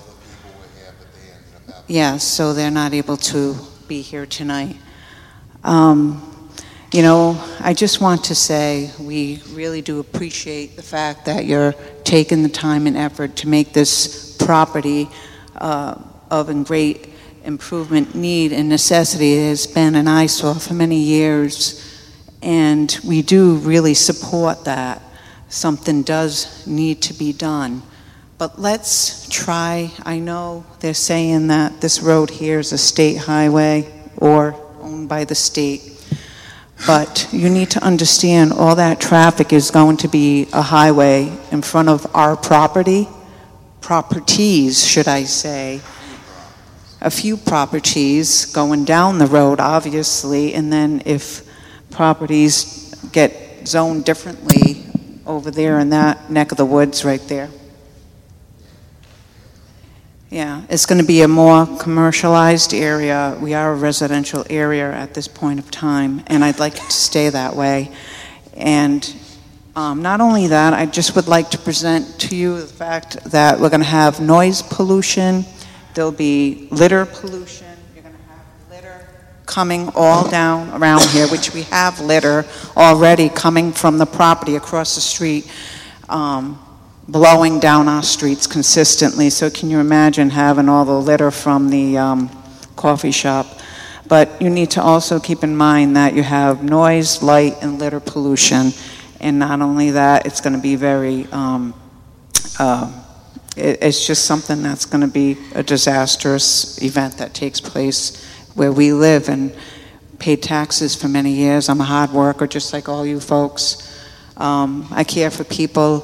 [SPEAKER 9] yes, so they're not able to be here tonight. Um, you know, I just want to say we really do appreciate the fact that you're taking the time and effort to make this property uh, of in great improvement need and necessity. It has been an eyesore for many years, and we do really support that. Something does need to be done. But let's try, I know they're saying that this road here is a state highway or owned by the state, but you need to understand all that traffic is going to be a highway in front of our property, properties, should I say, a few properties going down the road, obviously, and then if properties get zoned differently over there in that neck of the woods right there. Yeah, it's going to be a more commercialized area. We are a residential area at this point of time, and I'd like it to stay that way. And um, not only that, I just would like to present to you the fact that we're going to have noise pollution. There'll be litter pollution. You're going to have litter coming all down around here, which we have litter already coming from the property across the street, um, blowing down our streets consistently. So can you imagine having all the litter from the um, coffee shop? But you need to also keep in mind that you have noise, light, and litter pollution. And not only that, it's going to be very... Um, uh, It's just something that's going to be a disastrous event that takes place where we live and paid taxes for many years. I'm a hard worker, just like all you folks. Um, I care for people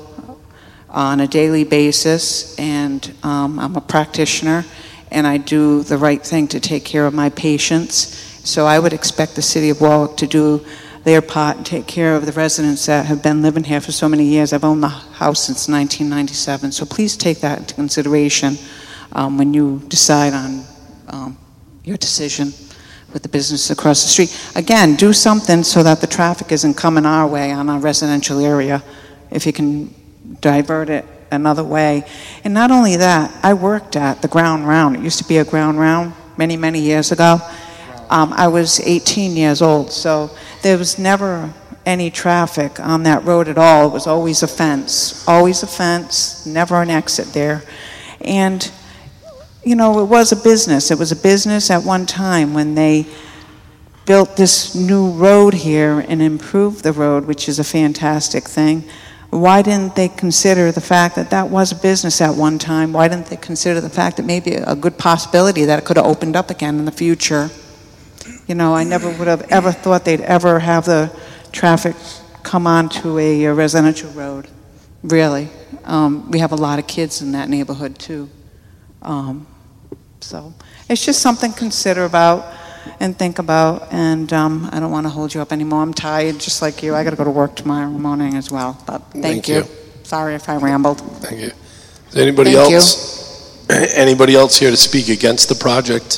[SPEAKER 9] on a daily basis, and um, I'm a practitioner, and I do the right thing to take care of my patients. So I would expect the City of Warwick to do their part and take care of the residents that have been living here for so many years. I've owned the house since nineteen ninety-seven, so please take that into consideration um, when you decide on um, your decision with the business across the street. Again, do something so that the traffic isn't coming our way on our residential area, if you can divert it another way. And not only that, I worked at the Ground Round. It used to be a Ground Round many, many years ago. Um, I was eighteen years old, so there was never any traffic on that road at all. It was always a fence, always a fence, never an exit there. And, you know, it was a business. It was a business at one time when they built this new road here and improved the road, which is a fantastic thing. Why didn't they consider the fact that that was a business at one time? Why didn't they consider the fact that maybe a good possibility that it could have opened up again in the future? You know, I never would have ever thought they'd ever have the traffic come onto a, a residential road, really. Um, we have a lot of kids in that neighborhood, too. Um, so it's just something to consider about and think about, and um, I don't want to hold you up anymore. I'm tired, just like you. I got to go to work tomorrow morning as well, but thank,
[SPEAKER 1] Thank
[SPEAKER 9] you.
[SPEAKER 1] you.
[SPEAKER 9] Sorry if I rambled.
[SPEAKER 1] Thank you. Is anybody
[SPEAKER 9] Thank you.
[SPEAKER 1] else? Anybody else here to speak against the project?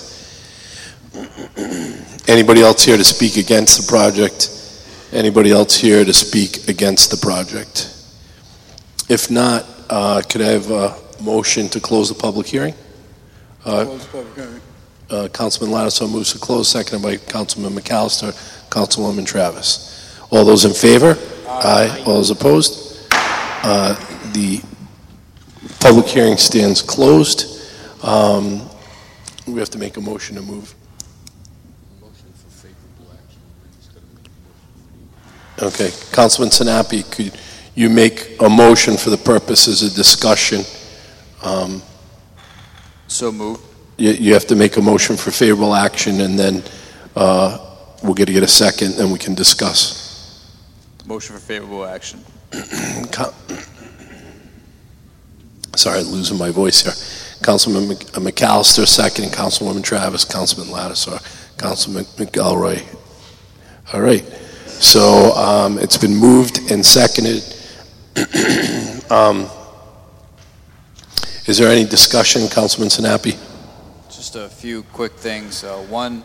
[SPEAKER 1] Anybody else here to speak against the project? Anybody else here to speak against the project? If not, uh, could I have a motion to close the public hearing? Uh,
[SPEAKER 4] Close the public hearing.
[SPEAKER 1] uh, Councilman Lattiser moves to close, seconded by Councilman McAllister, Councilwoman Travis. All those in favor? Aye. All those opposed? Uh, The public hearing stands closed. Um, We have to make a motion to move. Okay, Councilman Sinapi, could you make a motion for the purposes of discussion? Um,
[SPEAKER 2] So moved.
[SPEAKER 1] You, you have to make a motion for favorable action, and then uh, we're going to get a second, and we can discuss.
[SPEAKER 2] Motion for favorable action.
[SPEAKER 1] Co- Sorry, I'm losing my voice here. Councilman Mc- McAllister, second. Councilwoman Travis, Councilman Lattiser, Councilman McElroy. All right. So um, it's been moved and seconded. um, is there any discussion, Councilman Sinapi?
[SPEAKER 2] Just a few quick things. Uh, one,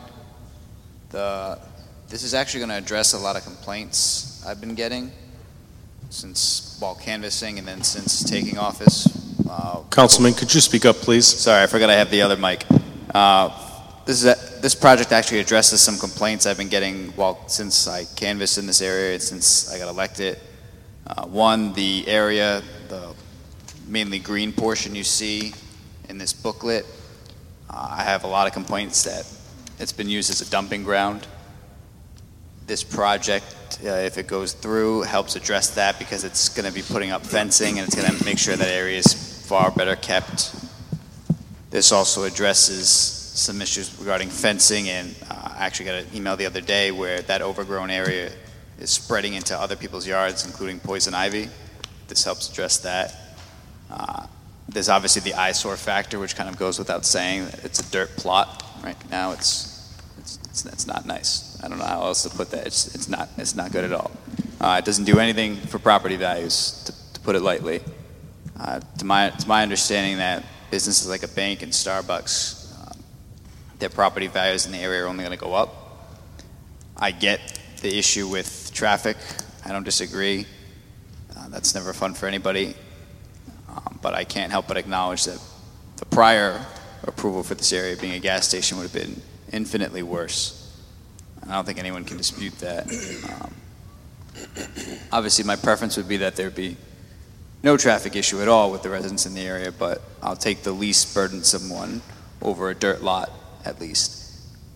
[SPEAKER 2] the this is actually going to address a lot of complaints I've been getting since while canvassing and then since taking office. Uh,
[SPEAKER 10] Councilman, could you speak up, please?
[SPEAKER 2] Sorry, I forgot I have the other mic. Uh, this is a, this project actually addresses some complaints I've been getting while since I canvassed in this area and since I got elected. Uh, one, the area, the mainly green portion you see in this booklet. Uh, I have a lot of complaints that it's been used as a dumping ground. This project, uh, if it goes through, helps address that because it's going to be putting up fencing and it's going to make sure that area is far better kept. This also addresses some issues regarding fencing, and uh, I actually got an email the other day where that overgrown area is spreading into other people's yards, including poison ivy. This helps address that. Uh, there's obviously the eyesore factor, which kind of goes without saying. It's a dirt plot right now. It's it's it's, it's not nice. I don't know how else to put that. It's it's not it's not good at all. Uh, it doesn't do anything for property values, to, to put it lightly. Uh, to my to my understanding, that businesses like a bank and Starbucks, uh, their property values in the area are only going to go up. I get the issue with traffic. I don't disagree. Uh, that's never fun for anybody. Um, but I can't help but acknowledge that the prior approval for this area being a gas station would have been infinitely worse. I don't think anyone can dispute that. Um, obviously, my preference would be that there be no traffic issue at all with the residents in the area, but I'll take the least burdensome one over a dirt lot at least.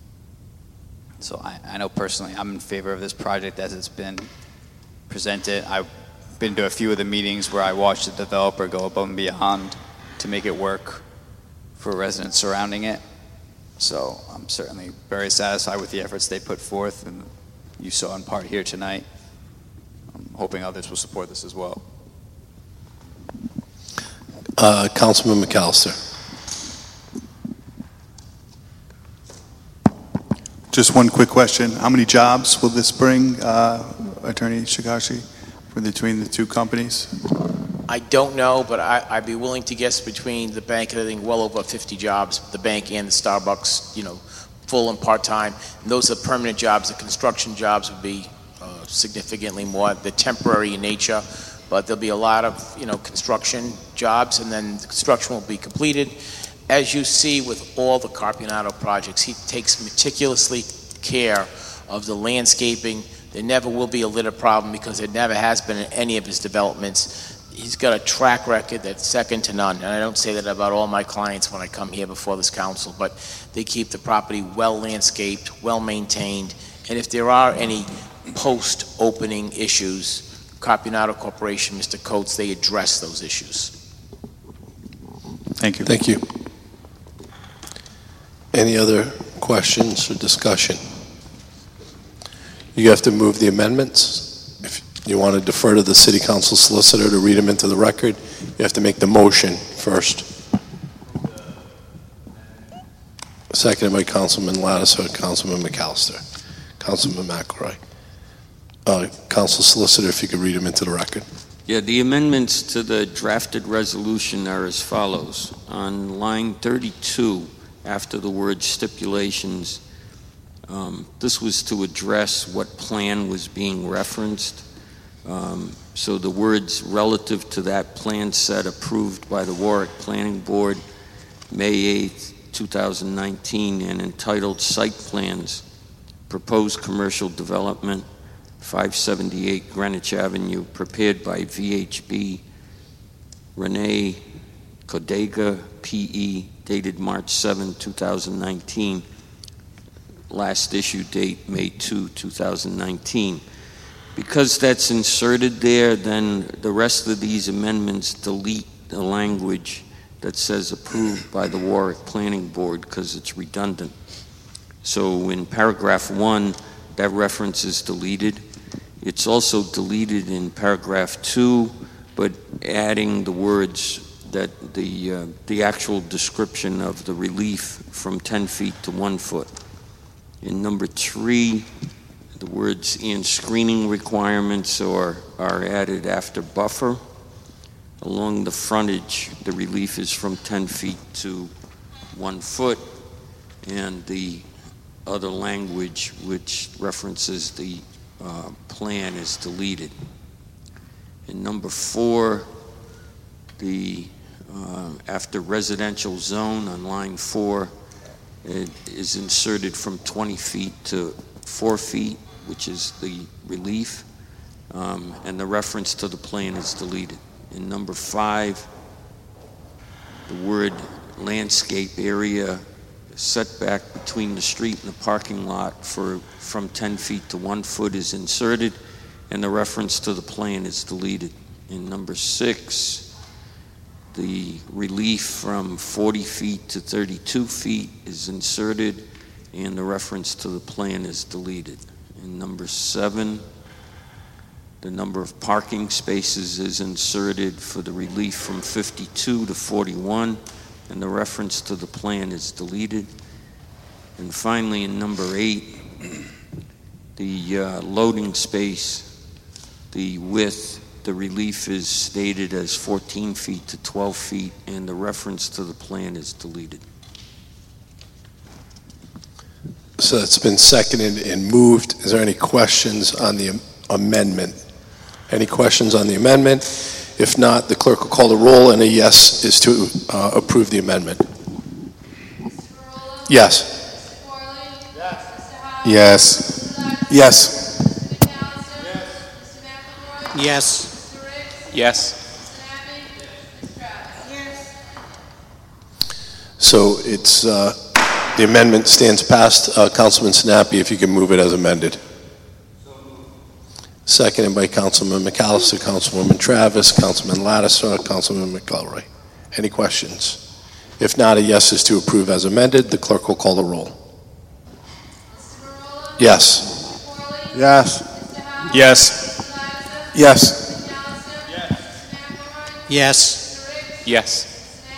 [SPEAKER 2] So I, I know personally I'm in favor of this project as it's been presented. I've been to a few of the meetings where I watched the developer go above and beyond to make it work for residents surrounding it. So I'm certainly very satisfied with the efforts they put forth, and you saw in part here tonight. I'm hoping others will support this as well.
[SPEAKER 1] Uh, Councilman McAllister.
[SPEAKER 11] Just one quick question. How many jobs will this bring, uh, Attorney Shikashi, for between the two companies?
[SPEAKER 7] I don't know, but I, I'd be willing to guess between the bank and everything, well over fifty jobs, the bank and the Starbucks, you know, full and part-time. And those are permanent jobs. The construction jobs would be uh, significantly more. They're temporary in nature, but there'll be a lot of, you know, construction jobs, and then the construction will be completed. As you see with all the Carpinato projects, he takes meticulously care of the landscaping. There never will be a litter problem because there never has been in any of his developments. He's got a track record that's second to none, and I don't say that about all my clients when I come here before this council, but they keep the property well landscaped, well maintained, and if there are any post-opening issues, Carpinato Corporation, Mister Coates, they address those issues.
[SPEAKER 11] Thank you.
[SPEAKER 1] Thank you. Any other questions or discussion? You have to move the amendments. If you want to defer to the city council solicitor to read them into the record, you have to make the motion first. Seconded by Councilman Lattiser, Councilman McAllister, Councilman McElroy. Uh, council solicitor, if you could read them into the record.
[SPEAKER 3] Yeah, the amendments to the drafted resolution are as follows. On line thirty-two, after the word stipulations, um, this was to address what plan was being referenced. Um, so the words relative to that plan set approved by the Warwick Planning Board May eighth, two thousand nineteen, and entitled Site Plans, Proposed Commercial Development, five seventy-eight Greenwich Avenue, prepared by V H B Renee Codega, P E, dated March seventh, two thousand nineteen. Last issue date, May second, two thousand nineteen. Because that's inserted there, then the rest of these amendments delete the language that says approved by the Warwick Planning Board because it's redundant. So in paragraph one, that reference is deleted. It's also deleted in paragraph two, but adding the words that the, uh, the actual description of the relief from ten feet to one foot. In number three, the words "and screening requirements" are, are added after buffer. Along the frontage, the relief is from ten feet to one foot, and the other language which references the uh, plan is deleted. In number four, the uh, after residential zone on line four, it is inserted from twenty feet to four feet, which is the relief, um, and the reference to the plan is deleted. In number five, the word landscape area setback between the street and the parking lot for from ten feet to one foot is inserted, and the reference to the plan is deleted. In number six, the relief from forty feet to thirty-two feet is inserted, and the reference to the plan is deleted. In number seven, the number of parking spaces is inserted for the relief from fifty-two to forty-one, and the reference to the plan is deleted. And finally, in number eight, the uh, loading space, the width, the relief is stated as fourteen feet to twelve feet, and the reference to the plan is deleted.
[SPEAKER 1] So it's been seconded and moved. Is there any questions on the am- amendment? Any questions on the amendment? If not, the clerk will call the roll, and a yes is to uh, approve the amendment. Yes.
[SPEAKER 11] Yes.
[SPEAKER 4] Yes.
[SPEAKER 6] Yes.
[SPEAKER 7] Yes.
[SPEAKER 1] So it's, uh, the amendment stands passed. Uh, Councilman Sinapi, if you can move it as amended. Seconded by Councilman McAllister, Councilwoman Travis, Councilman Lattiser, Councilman McElroy. Any questions? If not, a yes is to approve as amended. The clerk will call the roll. Yes.
[SPEAKER 4] Yes.
[SPEAKER 11] Yes.
[SPEAKER 4] Yes.
[SPEAKER 6] Yes.
[SPEAKER 7] Yes.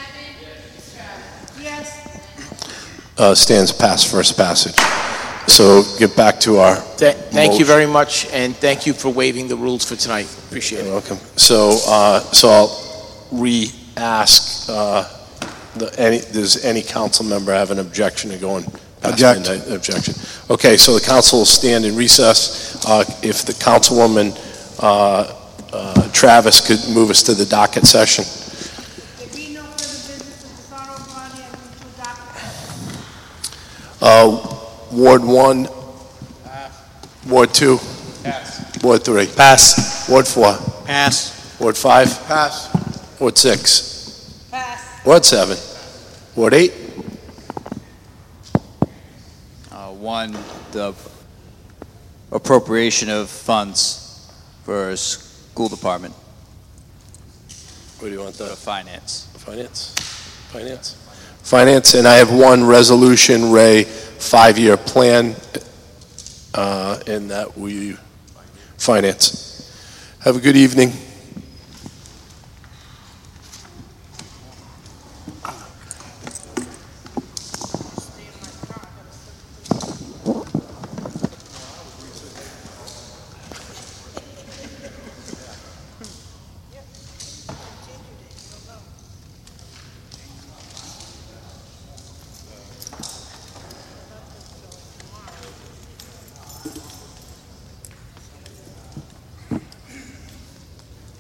[SPEAKER 1] Uh, stands passed first passage. So get back to our
[SPEAKER 7] Th- Thank you
[SPEAKER 1] motion.
[SPEAKER 7] very much, and thank you for waiving the rules for tonight. Appreciate
[SPEAKER 1] You're
[SPEAKER 7] it.
[SPEAKER 1] welcome. So, uh, so I'll re-ask, uh, the, any, does any council member have an objection to going past
[SPEAKER 4] Object.
[SPEAKER 1] midnight? Objection. Okay, so the council will stand in recess. Uh, if the councilwoman, uh, uh, Travis could move us to the docket session.
[SPEAKER 5] There be no further business of this honorable body, I move to adopt.
[SPEAKER 1] Uh, Ward one, Ward two,
[SPEAKER 6] Pass.
[SPEAKER 1] Ward three,
[SPEAKER 6] Pass.
[SPEAKER 1] Ward four,
[SPEAKER 6] Pass.
[SPEAKER 1] Ward five,
[SPEAKER 4] Pass.
[SPEAKER 1] Ward six,
[SPEAKER 5] Pass.
[SPEAKER 1] Ward seven, Ward eight,
[SPEAKER 2] Uh, One, the appropriation of funds for school department,
[SPEAKER 1] where do you want
[SPEAKER 2] for
[SPEAKER 1] that?
[SPEAKER 2] finance.
[SPEAKER 1] Finance? Finance? Finance, and I have one resolution, Ray, five-year plan, uh, and that we, finance. Have a good evening.